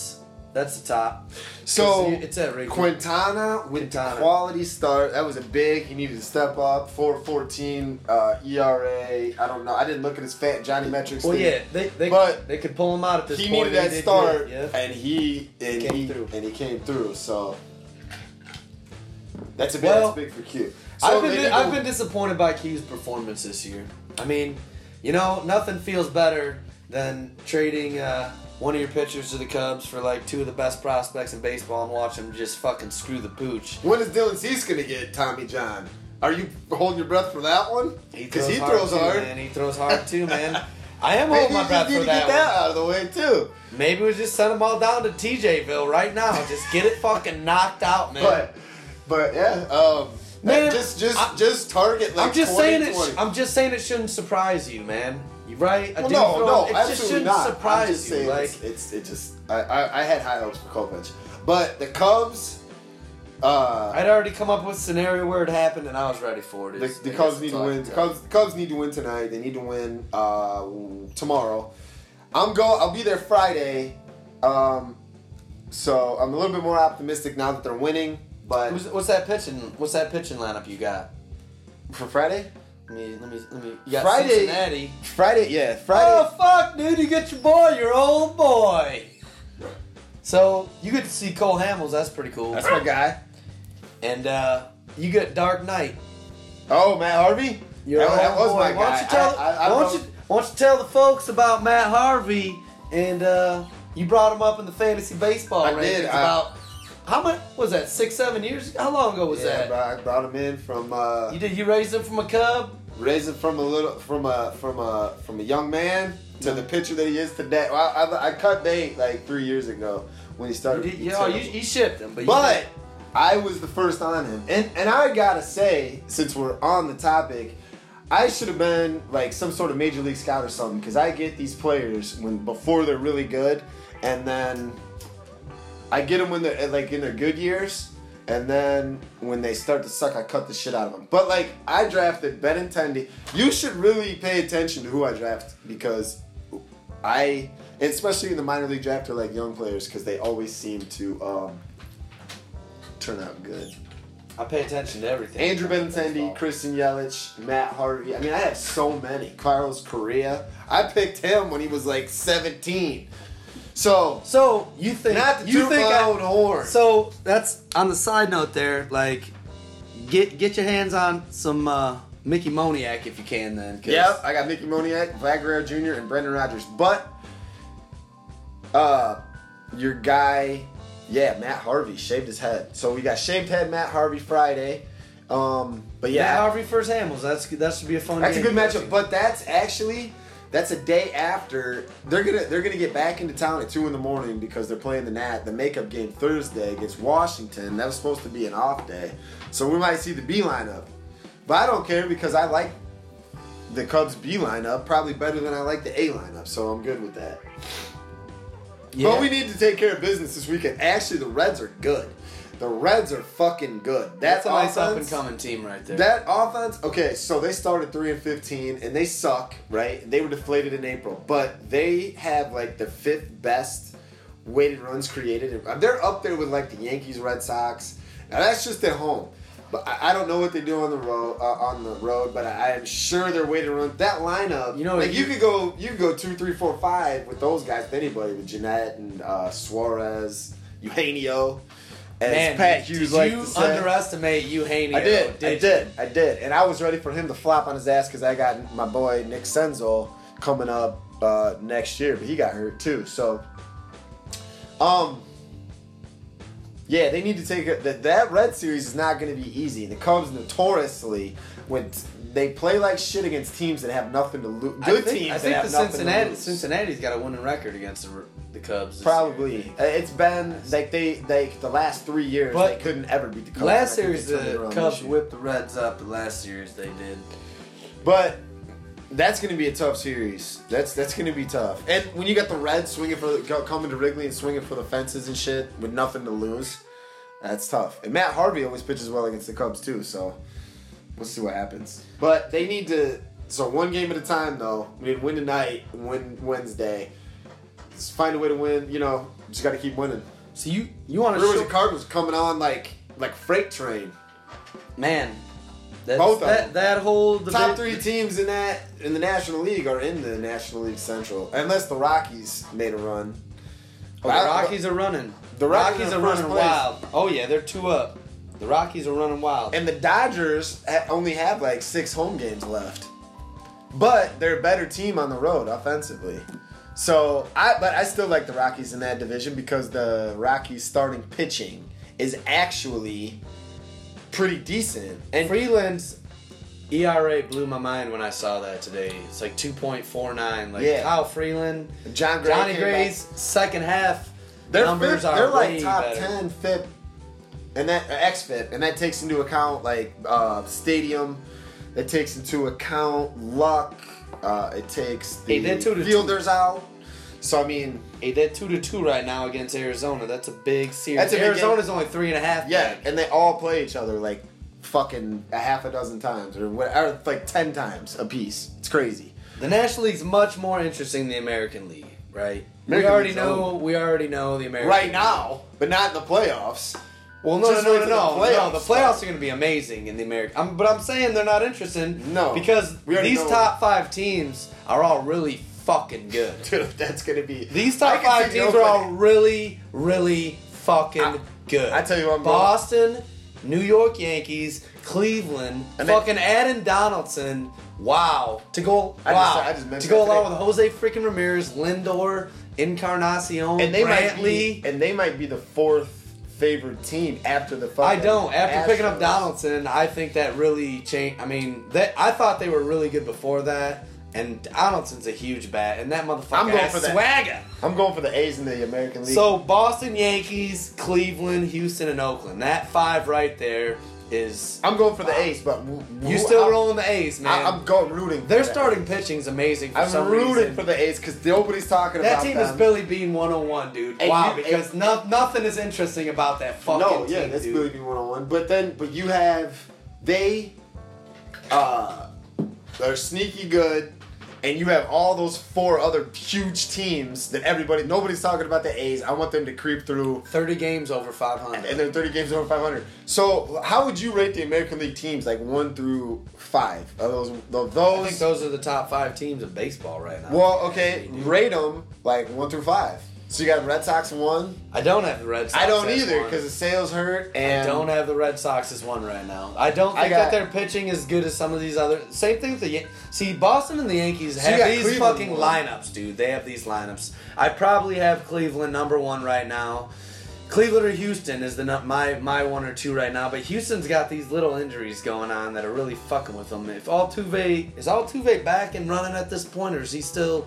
That's the top. So It's at Wrigley. Quintana with the quality start. That was a big. He needed to step up. 4.14 ERA. I don't know. I didn't look at his fat Johnny metrics. Well, thing. yeah, they could pull him out at this he point. needed that start, yeah. and he came through. So that's big for Q. So I've been disappointed by Q's performance this year. I mean, nothing feels better than trading one of your pitchers to the Cubs for like two of the best prospects in baseball and watch them just fucking screw the pooch. When is Dylan Cease gonna get Tommy John? Are you holding your breath for that one? Because he throws hard. Man. He throws hard too, man. I am holding my breath for that one. Maybe you need to get that out of the way too. Maybe we just send them all down to TJville right now. Just get it fucking knocked out, man. But yeah, man, just target like. I'm just saying it shouldn't surprise you, man. You right? It just shouldn't surprise you. Like I had high hopes for Kopech, but the Cubs. I'd already come up with a scenario where it happened, and I was ready for it. The Cubs need to win. The Cubs need to win tonight. They need to win tomorrow. I'll be there Friday, so I'm a little bit more optimistic now that they're winning. But what's that pitching lineup you got for Friday? Let me. You got Cincinnati. Friday. Oh fuck, dude! You get your old boy. So you get to see Cole Hamels. That's pretty cool. That's my guy. And you get Dark Knight. Oh, Matt Harvey? That was my guy. Why don't you tell the folks about Matt Harvey? And you brought him up in the fantasy baseball rankings. Did. About how much was that? 6-7 years? How long ago was that? I brought him in from. You raised him from a cub. Raised him from a young man to the pitcher that he is today. Well, I cut bait like 3 years ago when he started. You shipped him, but I was the first on him, and I gotta say, since we're on the topic, I should have been like some sort of major league scout or something, because I get these players before they're really good, and then I get them when they're like in their good years, and then when they start to suck, I cut the shit out of them. But like I drafted Benintendi. You should really pay attention to who I draft, because especially in the minor league draft, are like young players, because they always seem to turn out good. I pay attention to everything. Andrew Benintendi, Christian Yelich, Matt Harvey. I mean, I have so many. Carlos Correa. I picked him when he was like 17. So you think not to toot my own horn. So that's on the side note there. Like, get your hands on some Mickey Moniak if you can. Then. Yep, I got Mickey Moniak, Vlad Guerrero Jr., and Brendan Rodgers. But your guy. Yeah, Matt Harvey shaved his head. So we got shaved head Matt Harvey Friday. But yeah, Matt Harvey versus Hamels. That should be a fun. That's a good matchup. But that's a day after they're gonna get back into town at 2 a.m. because they're playing the makeup game Thursday against Washington. That was supposed to be an off day, so we might see the B lineup. But I don't care, because I like the Cubs B lineup probably better than I like the A lineup. So I'm good with that. Yeah. But we need to take care of business this weekend. Actually, the Reds are good. The Reds are fucking good. That's a nice up-and-coming team right there. That offense, okay, so they started 3-15, and they suck, right? They were deflated in April. But they have, like, the 5th best weighted runs created. They're up there with, like, the Yankees, Red Sox. Now, that's just at home. But I don't know what they do on the road, but I am sure they're weighted runs. That lineup, you could go 2, 3, 4, 5 with those guys with anybody, with Jeanette and Suarez, Eugenio. As Pat Hughes liked to say. Underestimate Eugenio? I did. And I was ready for him to flop on his ass, because I got my boy Nick Senzel coming up next year, but he got hurt too. So, yeah, they need to take it. That Red Series is not going to be easy. The Cubs notoriously, when they play like shit against teams that have nothing to lose. Good teams that have nothing to lose. Cincinnati's got a winning record against the Cubs. Probably. It's been like the last 3 years, they couldn't ever beat the Cubs. Last series the Cubs whipped the Reds up. The last series they did. But that's going to be a tough series. That's going to be tough. And when you got the Reds coming to Wrigley and swinging for the fences and shit with nothing to lose, that's tough. And Matt Harvey always pitches well against the Cubs too, so we'll see what happens. But they need to. So one game at a time, though. We need to win tonight, win Wednesday. Just find a way to win. Just got to keep winning. So you want to Brewers and Cardinals coming on like freight train. Man, Both of them. that whole Top 3 teams in the National League are in the National League Central, unless the Rockies made a run. Oh, the Rockies are running. The Rockies are are first running place. wild. Oh yeah, they're 2 up. The Rockies are running wild. And the Dodgers only have like 6 home games left, but they're a better team on the road offensively. So I still like the Rockies in that division because the Rockies starting pitching is actually pretty decent. And Freeland's ERA blew my mind when I saw that today. It's like 2.49. Like Kyle Freeland, Johnny Gray's second half numbers are they're like way top better. 10 FIP and that xFIP, and that takes into account like stadium. It takes into account luck. It takes the they're 2-2. fielders out. So I mean, they're 2-2 right now against Arizona. That's a big series. That's a big Arizona's only 3.5. yeah, back. and they all play each other like fucking a half a dozen times or whatever, like 10 times a piece. It's crazy. The National League's much more interesting than the American League, right? American we already League's know. over. We already know the American Right League. now, but not in the playoffs. Well, Just wait no. till the playoffs The playoffs are going to be amazing in the American. But I'm saying they're not interested. No, because we already these know. top 5 teams are all really fucking good. Dude, that's gonna be. These top 5 teams are all really, really fucking good. I tell you what, I'm Boston, New York Yankees, Cleveland, And fucking Adam Donaldson. Wow. To go I just mentioned to go that along today. with Jose freaking Ramirez, Lindor, Encarnacion, And they Brantley. might be the 4th favorite team after the fucking I don't. After picking up Astros. Donaldson, I think that really changed. I mean, I thought they were really good before that, and Donaldson's a huge bat, and that motherfucker I'm going has for that. swagger. I'm going for the A's in the American League. So Boston, Yankees, Cleveland, Houston, and Oakland. That 5 right there is. I'm going for the A's, but You still rolling the A's, man. I'm going rooting. For Their the starting A's. pitching's amazing for I'm some rooting reason. for the A's because nobody's talking That about team them. is Billy Bean 101, dude. And wow, you- because nothing is interesting about that fucking No, team, yeah, that's dude. Billy Bean 101. But you have they're sneaky good, and you have all those 4 other huge teams that nobody's talking about the A's. I want them to creep through. 30 games over 500. And they're 30 games over 500. So, how would you rate the American League teams, like 1 through 5? Are those? I think those are the top 5 teams of baseball right now. Well, okay, rate them like 1 through 5. So you got Red Sox 1. I don't have the Red Sox. I don't as either one. because the sales hurt. I And don't have the Red Sox as 1 right now. I don't think that their pitching is good as some of these other. Same thing with the See, Boston and the Yankees So you have got these Cleveland fucking 1. lineups, dude. They have these lineups. I probably have Cleveland number 1 right now. Cleveland or Houston is my 1 or 2 right now, but Houston's got these little injuries going on that are really fucking with them. Is Altuve back and running at this point, or is he still?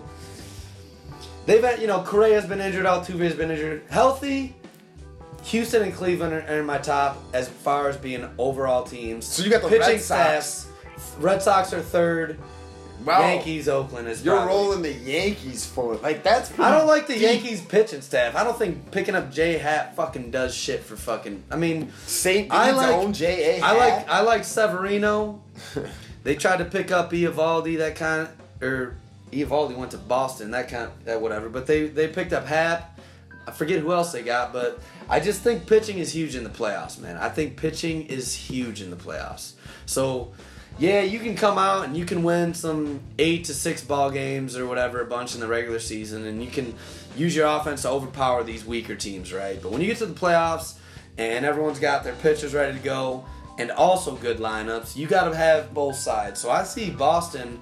They've had, Correa's been injured, Altuve's been injured. Healthy, Houston and Cleveland are in my top as far as being overall teams. So you got the pitching Red Sox. staffs. Red Sox are 3rd. Wow. Yankees, Oakland is. You're probably- rolling the Yankees forward. Like that's. I don't like the deep. Yankees pitching staff. I don't think picking up J Happ fucking does shit for fucking. I mean, Saint I Bede's like- own J.A. I like Severino. They tried to pick up Eovaldi, that kind of, or Eovaldi went to Boston, that whatever. But they picked up Happ. I forget who else they got, but I just think pitching is huge in the playoffs, man. I think pitching is huge in the playoffs. So, yeah, you can come out and you can win some 8 to 6 ball games or whatever, a bunch in the regular season, and you can use your offense to overpower these weaker teams, right? But when you get to the playoffs and everyone's got their pitchers ready to go and also good lineups, you got to have both sides. So I see Boston,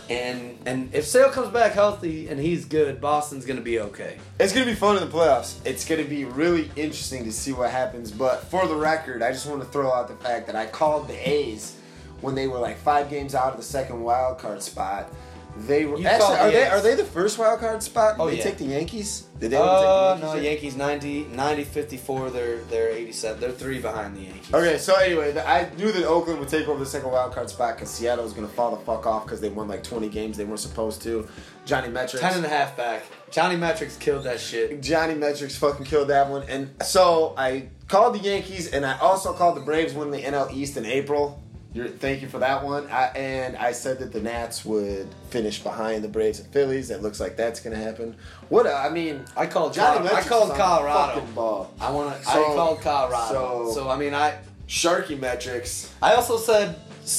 and if Sale comes back healthy and he's good, Boston's going to be okay. It's gonna be fun in the playoffs. It's gonna be really interesting to see what happens. But for the record, I just want to throw out the fact that I called the A's when they were like 5 games out of the second wild card spot. They were You actually called the A's. are they the first wild card spot? Did Oh, they yeah. take the Yankees? Did they overtake the No, Yankees? Yankees 90, 54, they're 87. They're 3 behind the Yankees. Okay, so anyway, I knew that Oakland would take over the second wild card spot because Seattle was going to fall the fuck off because they won like 20 games they weren't supposed to. Johnny Metrics. 10.5 back. Johnny Metrics killed that shit. Johnny Metrics fucking killed that one. And so I called the Yankees and I also called the Braves winning the NL East in April. Thank you for that one. And I said that the Nats would finish behind the Braves and Phillies. That looks like that's going to happen. I called Johnny I Metrics called is on Colorado. fucking ball. I called Colorado. So I mean, Sharky metrics. I also said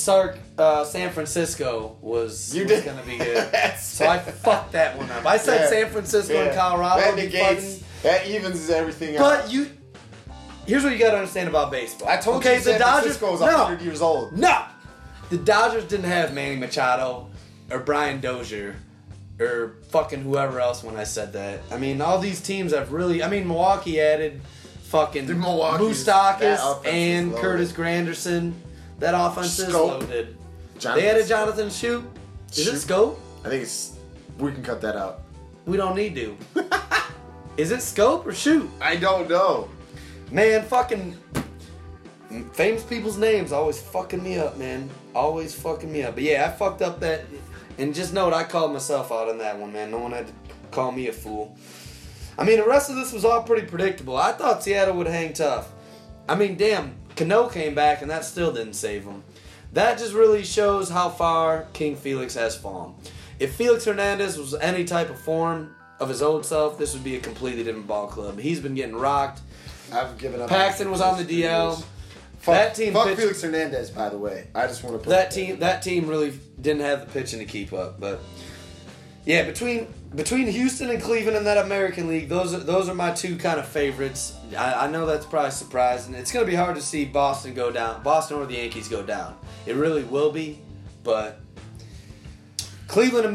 San Francisco was going to be good. So I fucked that one up. I said San Francisco and Colorado. That negates. That evens everything out. But here's what you got to understand about baseball. I told you San Francisco was 100 years old. No! The Dodgers didn't have Manny Machado or Brian Dozier or fucking whoever else when I said that. I mean, all these teams have really... I mean, Milwaukee added fucking Moustakas and Curtis Granderson. That offense is loaded. They added Jonathan Scoop. Is it Scope? I think it's... We can cut that out. We don't need to. Is it Scope or Shoot? I don't know. Man, fucking famous people's names always fucking me up, man. Always fucking me up. But yeah, I fucked up that. And just note, I called myself out on that one, man. No one had to call me a fool. I mean, the rest of this was all pretty predictable. I thought Seattle would hang tough. I mean, damn, Cano came back and that still didn't save him. That just really shows how far King Felix has fallen. If Felix Hernandez was any type of form of his old self, this would be a completely different ball club. He's been getting rocked. I've given up. Paxton was on the DL. Fuck Felix Hernandez, by the way. I just want to put that team really didn't have the pitching to keep up. But yeah, between Houston and Cleveland in that American League, those are my two kind of favorites. I know that's probably surprising. It's going to be hard to see Boston go down. Boston or the Yankees go down. It really will be. But Cleveland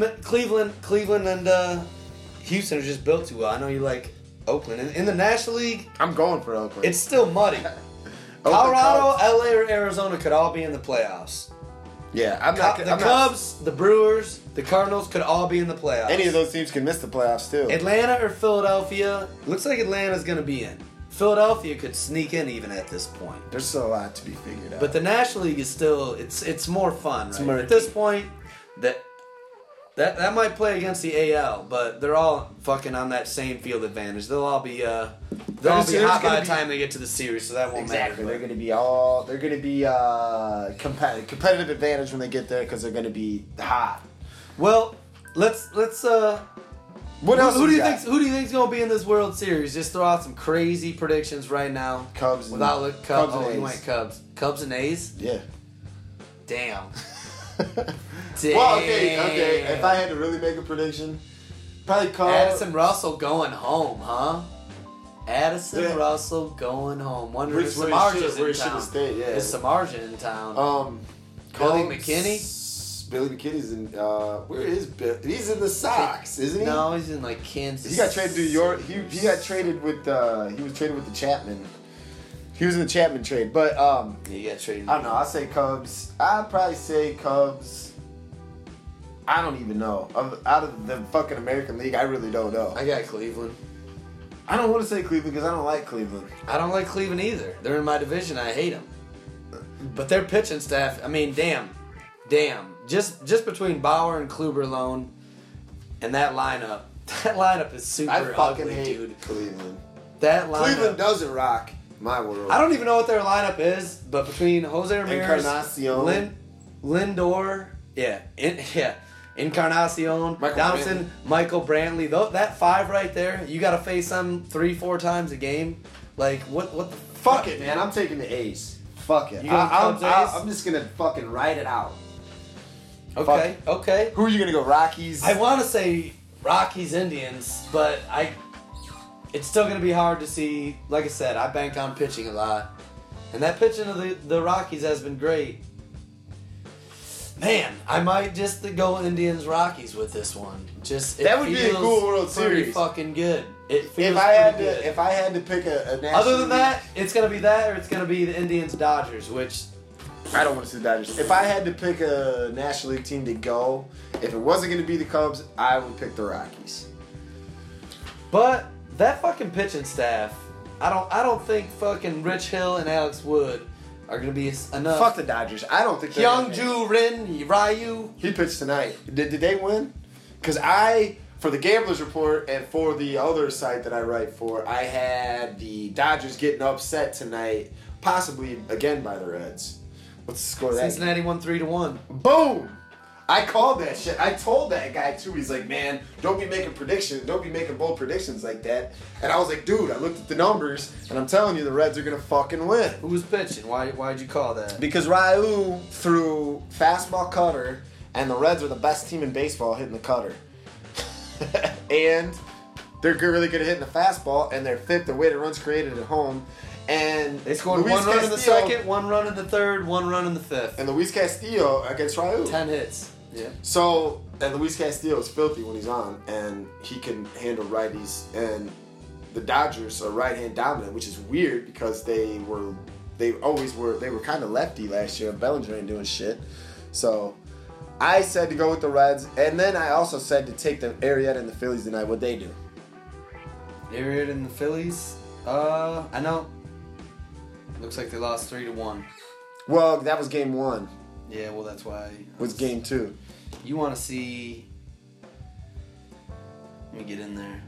and Houston are just built too well. I know you like Oakland. In the National League, I'm going for Oakland. It's still muddy. Colorado, LA, or Arizona could all be in the playoffs. Yeah, the Cubs, the Brewers, the Cardinals could all be in the playoffs. Any of those teams can miss the playoffs too. Atlanta or Philadelphia, looks like Atlanta's going to be in. Philadelphia could sneak in even at this point. There's still a lot to be figured out. But the National League is still it's more fun. Right? At this point, that might play against the AL, but they're all fucking on that same field advantage. They'll all be hot by the time they get to the series, so that won't matter. They're going to be competitive advantage when they get there because they're going to be hot. Well, let's what else? Who do you think's going to be in this World Series? Just throw out some crazy predictions right now. Cubs. Without Cubs. And Oh, A's. you went Cubs. Cubs and A's. Yeah. Damn. Well, okay. If I had to really make a prediction, probably Cubs. Addison Russell going home, huh? Russell going home. Wonder if Samardzija's in town. Stayed, yeah. Is Samardzija in town? Billy McKinney? Billy McKinney's in. Where is Bill? He's in the Sox, isn't he? No, he's in like Kansas. He got traded to New York. He got traded with. He was traded with the Chapman. He was in the Chapman trade, but he got traded. I don't know. I'll say Cubs. I'd probably say Cubs. I don't even know. Out of the fucking American League, I really don't know. I got Cleveland. I don't want to say Cleveland because I don't like Cleveland. I don't like Cleveland either. They're in my division. I hate them. But their pitching staff, I mean, damn. Just between Bauer and Kluber alone and that lineup is super I fucking ugly, hate dude. Cleveland. That lineup. Cleveland doesn't rock my world. I don't even know what their lineup is, but between Jose Ramirez, Encarnacion. Lindor, Encarnacion, Michael Donaldson, Brantley. Michael Brantley, that five right there, you got to face them 3-4 times a game. Like, what the Fuck it, man. I'm taking the A's. Fuck it. You going Cubs, A's? I'm just going to fucking write it out. Okay. Who are you going to go, Rockies? I want to say Rockies, Indians, but it's still going to be hard to see. Like I said, I bank on pitching a lot. And that pitching of the Rockies has been great. Man, I might just go Indians Rockies with this one. That would be a cool World pretty Series. Fucking good. It feels If I had to pick a national Other than league- that, it's gonna be that, or it's gonna be the Indians Dodgers, which I don't want to see the Dodgers. If I had to pick a National League team to go, if it wasn't going to be the Cubs, I would pick the Rockies. But that fucking pitching staff, I don't think fucking Rich Hill and Alex Wood are gonna be enough. Fuck the Dodgers. I don't think they're Hyung-Ju Rin, Ryu. He pitched tonight. Did they win? Because for the Gamblers Report and for the other site that I write for, I had the Dodgers getting upset tonight, possibly again by the Reds. What's the score of that game? Cincinnati won 3-1. Boom! I called that shit. I told that guy too. He's like, man, don't be making predictions. Don't be making bold predictions like that. And I was like, dude, I looked at the numbers, and I'm telling you, the Reds are gonna fucking win. Who was pitching? Why'd you call that? Because Ryu threw fastball cutter, and the Reds are the best team in baseball hitting the cutter. And they're really good at hitting the fastball, and they're fifth. Their weighted runs created at home. And They scored Luis one run in the Castillo- second, one run in the third, one run in the fifth. And Luis Castillo against Ryu. 10 hits. Yeah. So, and Luis Castillo is filthy when he's on, and he can handle righties. And the Dodgers are right-hand dominant, which is weird because they were kind of lefty last year. Bellinger ain't doing shit. So, I said to go with the Reds, and then I also said to take the Arrieta and the Phillies tonight. What'd they do? Arrieta and the Phillies. I know. Looks like they lost 3-1. Well, that was game one. Yeah, well that's why. Was game two. You want to see? Let me get in there.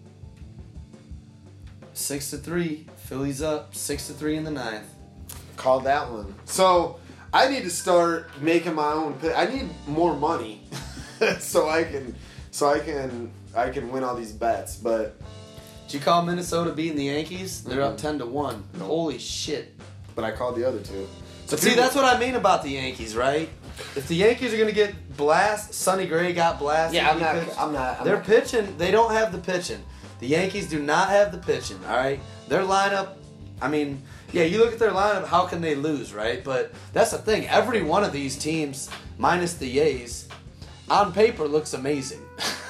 6-3. Phillies up 6-3 in the ninth. Called that one. So I need to start making my own. I need more money, so I can win all these bets. But Did you call Minnesota beating the Yankees? They're up Mhm. 10-1. No. Holy shit! I called the other two. So See, that's what I mean about the Yankees, right? If the Yankees are gonna get blasted, Sonny Gray got blasted. Yeah, he pitched. I'm not. They're pitching. They don't have the pitching. The Yankees do not have the pitching. All right, their lineup. I mean, yeah, you look at their lineup. How can they lose, right? But that's the thing. Every one of these teams, minus the Yays, on paper looks amazing.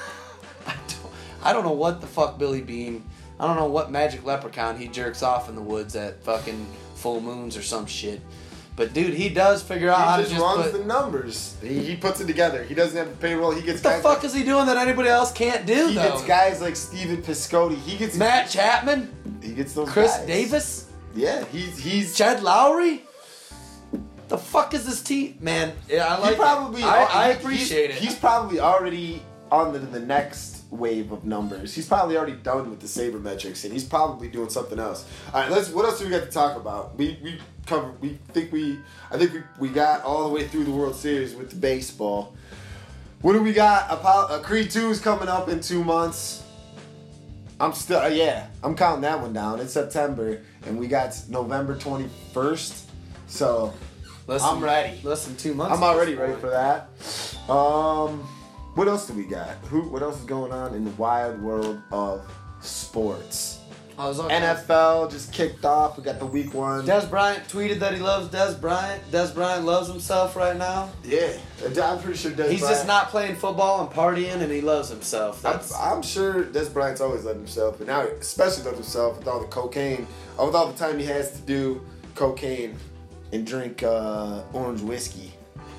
I don't know what the fuck Billy Bean. I don't know what magic leprechaun he jerks off in the woods at fucking full moons or some shit. But dude, he does figure out how He to just just runs put. the numbers. He puts it together. He doesn't have the payroll. He gets What guys. the fuck is he doing that anybody else can't do He though? gets guys like Steven Piscotty. He gets Matt Chapman, He gets those Chris guys. Davis, Yeah, he's. Chad Lowry. The fuck is this team, man? Yeah, I like. He probably. I he- appreciate he's, it. He's probably already on the next wave of numbers. He's probably already done with the sabermetrics, and he's probably doing something else. All right, what else do we got to talk about? We covered. I think we got all the way through the World Series with the baseball. What do we got? Creed 2 is coming up in 2 months. I'm still I'm counting that one down. It's September, and we got November 21st. So I'm ready. Less than 2 months. I'm already ready for that. What else do we got? What else is going on in the wild world of sports? NFL just kicked off. We got the week one. Des Bryant tweeted that he loves Des Bryant. Des Bryant loves himself right now. Yeah, I'm pretty sure Des He's Bryant. just not playing football and partying, and he loves himself. I'm sure Des Bryant's always loved himself, but now he especially loves himself with all the cocaine, with all the time he has to do cocaine and drink orange whiskey.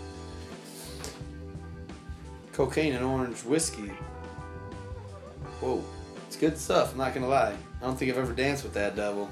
Cocaine and orange whiskey. Whoa. It's good stuff, I'm not gonna lie. I don't think I've ever danced with that devil.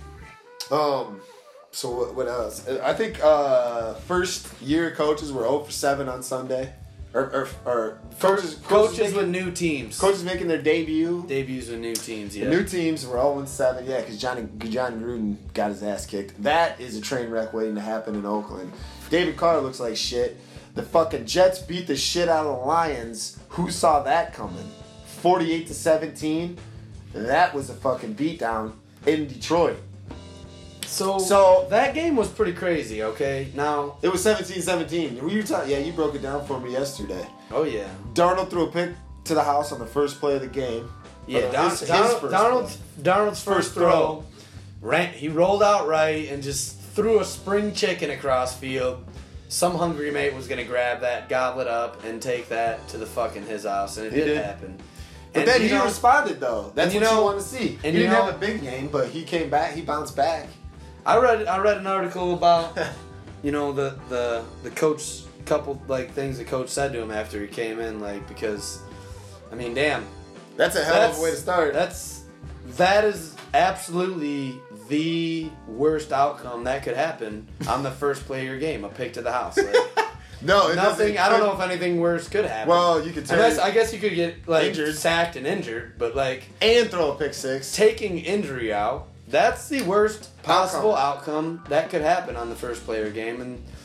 So what else? I think first year coaches were 0 for 7 on Sunday. Or Coaches with new teams. Coaches making their debut. Debuts with new teams, yeah. The new teams were 0 and 7, yeah, because John Gruden got his ass kicked. That is a train wreck waiting to happen in Oakland. David Carr looks like shit. The fucking Jets beat the shit out of the Lions. Who saw that coming? 48-17. That was a fucking beatdown in Detroit. So that game was pretty crazy, okay? Now, It was 17-17. You broke it down for me yesterday. oh yeah. Darnold threw a pick to the house on the first play of the game. Yeah, Or his first Darnold's first throw. He rolled out right and just threw a spring chicken across field. Some hungry mate was gonna grab that, gobble it up, and take that to the fucking his house, and it did happen. But And then you he know- responded though. That's and what you know- you want to see. and He you didn't know- have a big game, but he came back. He bounced back. I read an article about the coach, couple like things the coach said to him after he came in, like, because I mean, damn, That's a hell of a way to start. that is absolutely the worst outcome that could happen on the first play of your game, a pick to the house. Like, No, it nothing. doesn't- I don't know if anything worse could happen. Well, you could I guess you could get like Injured. sacked and injured, but like and throw a pick six. taking injury out, that's the worst possible outcome that could happen on the first player game. And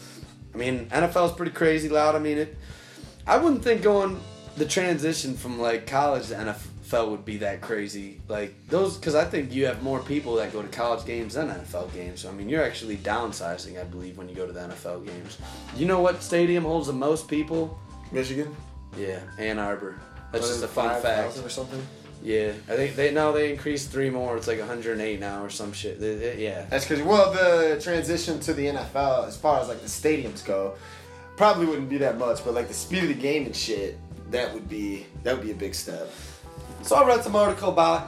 I mean, NFL's pretty crazy loud. I mean, I wouldn't think going the transition from like college to NFL would be that crazy. Like those, because I think you have more people that go to college games than NFL games. So I mean, you're actually downsizing, I believe, when you go to the NFL games. You know what stadium holds the most people? Michigan. Yeah, Ann Arbor. That's just a fun fact. Or something. Yeah, I think they increased 3 more. It's like 108 now or some shit. Yeah. That's because the transition to the NFL, as far as like the stadiums go, probably wouldn't be that much. But like the speed of the game and shit, that would be a big step. So I read some article about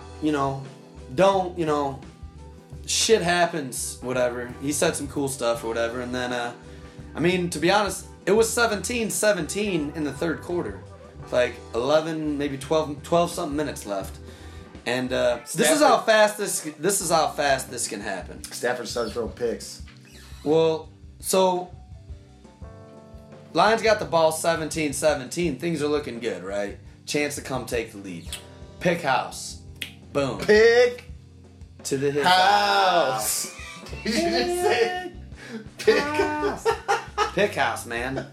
shit happens, whatever. He said some cool stuff or whatever, and then I mean, to be honest, it was 17-17 in the third quarter. Like 11, maybe 12 something minutes left, and this is how fast this can happen. Stafford started throwing picks. Well, so Lions got the ball 17-17. Things are looking good, right? Chance to come take the lead. Pick house, boom. Pick to the hit house. You should just say pick house. Pick house, man.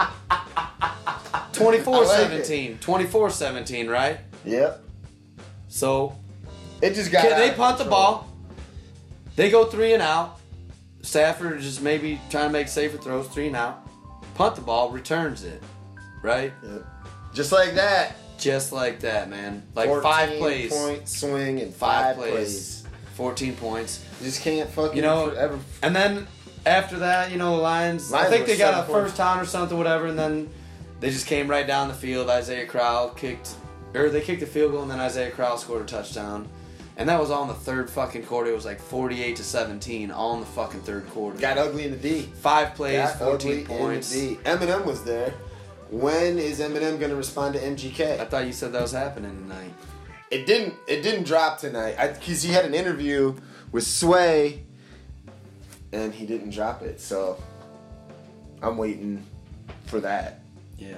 24-17. 24-17, right? Yep. So it just got. They punt the ball. They go 3 and out. Stafford just maybe trying to make safer throws, 3 and out. Punt the ball, returns it. Right? Yep. Just like that. Just like that, man. Like 5 plays. 14-point swing and 5 plays. 14 points. You just can't fucking forever. And then after that, the Lions I think they got a first down or something, whatever, and then they just came right down the field. Isaiah Crowell kicked the field goal, and then Isaiah Crowell scored a touchdown. And that was all in the third fucking quarter. It was like 48-17, all in the fucking third quarter. Got ugly in the D. 5 plays, 14 points. In the D. Eminem was there. When is Eminem going to respond to MGK? I thought you said that was happening tonight. It didn't drop tonight. Because he had an interview with Sway, and he didn't drop it. So I'm waiting for that. Yeah.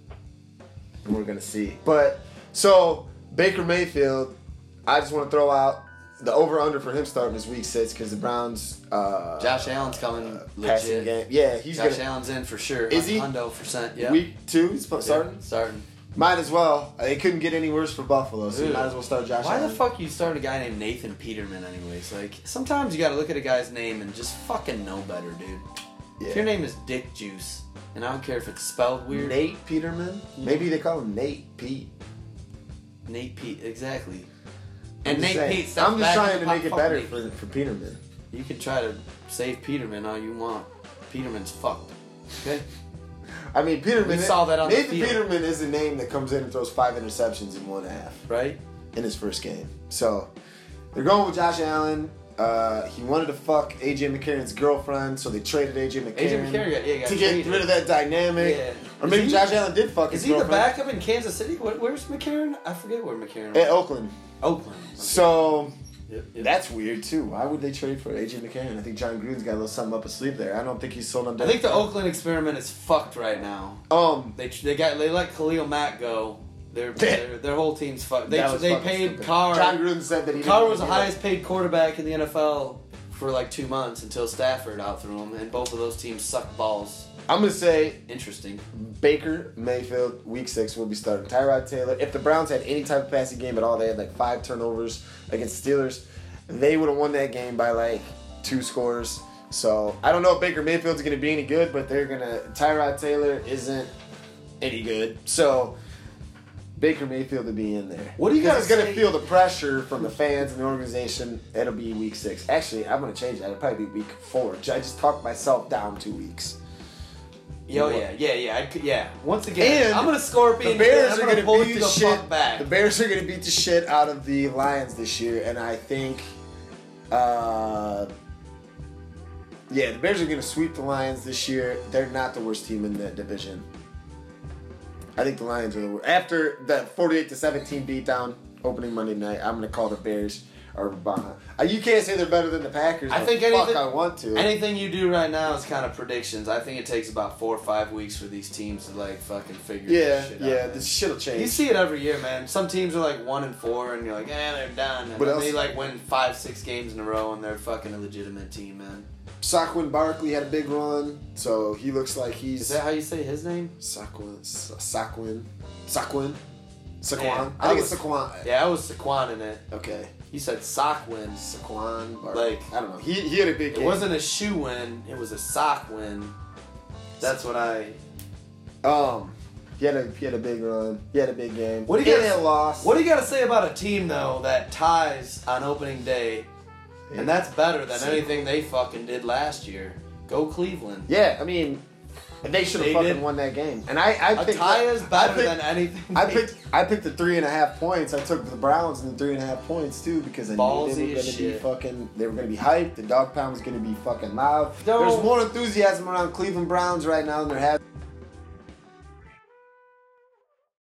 And we're going to see. But, so, Baker Mayfield, I just want to throw out the over-under for him starting this week 6 because the Browns... Josh Allen's coming legit. Game. Yeah, he's Josh Allen's in for sure. Is he? 100%, yeah. Week 2, he's starting? Yeah, starting. Might as well. It couldn't get any worse for Buffalo, so you might as well start Josh Allen. Why the fuck you start a guy named Nathan Peterman anyways? Like, sometimes you gotta look at a guy's name and just fucking know better, dude. Yeah. If your name is Dick Juice, and I don't care if it's spelled weird. Nate Peterman? Maybe they call him Nate Pete. Nate Pete, exactly. And Nate Pete. I'm just trying to make it better for Peterman. You can try to save Peterman all you want. Peterman's fucked. Okay? I mean, Peterman. We saw that on Nathan the field. Peterman is a name that comes in and throws 5 interceptions in 1 half. Right? In his first game. So, they're going with Josh Allen. He wanted to fuck A.J. McCarron's girlfriend, so they traded A.J. McCarron. got to get rid of that dynamic. Yeah. Or maybe Josh Allen did fuck his girlfriend. Is he the backup in Kansas City? Where's McCarron? I forget where McCarron is. At Oakland. Oakland. Okay. So, that's weird, too. Why would they trade for A.J. McCarron? I think John Gruden's got a little something up his sleeve there. I don't think he's sold on that. I think the Oakland experiment is fucked right now. They let Khalil Mack go. Their whole team's fucked. They paid Carr. John Gruden said that Carr was the highest paid quarterback in the NFL for like 2 months until Stafford outthrew him, and both of those teams sucked balls. I'm going to say... Interesting. Baker Mayfield, week 6, will be starting. Tyrod Taylor. If the Browns had any type of passing game at all, they had like 5 turnovers against the Steelers. They would have won that game by like 2 scores. So, I don't know if Baker Mayfield's going to be any good, but Tyrod Taylor isn't any good. So... Baker Mayfield to be in there. What do you guys going to feel the pressure from the fans and the organization. It'll be week 6. Actually, I'm going to change that. It'll probably be week 4. I just talked myself down 2 weeks. Yeah. Once again, and I'm going to Scorpion. The Bears are going to beat the shit back. The Bears are going to beat the shit out of the Lions this year, and I think, the Bears are going to sweep the Lions this year. They're not the worst team in that division. I think the Lions are the worst. After that 48-17 beatdown opening Monday night, I'm going to call the Bears are behind. You can't say they're better than the Packers. I want to. Anything you do right now is kind of predictions. I think it takes about 4 or 5 weeks for these teams to like fucking figure this shit out. Yeah, this shit'll change. You see it every year, man. Some teams are like 1-4, and you're like, they're done. And then they like win 5-6 games in a row, and they're fucking a legitimate team, man. Saquon Barkley had a big run, so he looks like he's... Is that how you say his name? Saquon. Man, I think it's Saquon. Yeah, I was Saquon in it. Okay. You said Saquon. Saquon Barkley. Like, I don't know. He had a big game. It wasn't a shoe win, it was a sock win. That's what I... He had a big run. He had a big game. What do you got lost? What do you got to say about a team though that ties on opening day, and that's better than anything they fucking did last year? Go Cleveland. Yeah, I mean, they should have fucking won that game. And I A picked tie is better than anything. I picked the 3.5 points. I took the Browns and the 3.5 points too because I knew they were gonna be fucking. They were gonna be hyped. The dog pound was gonna be fucking loud. No. There's more enthusiasm around Cleveland Browns right now than there has.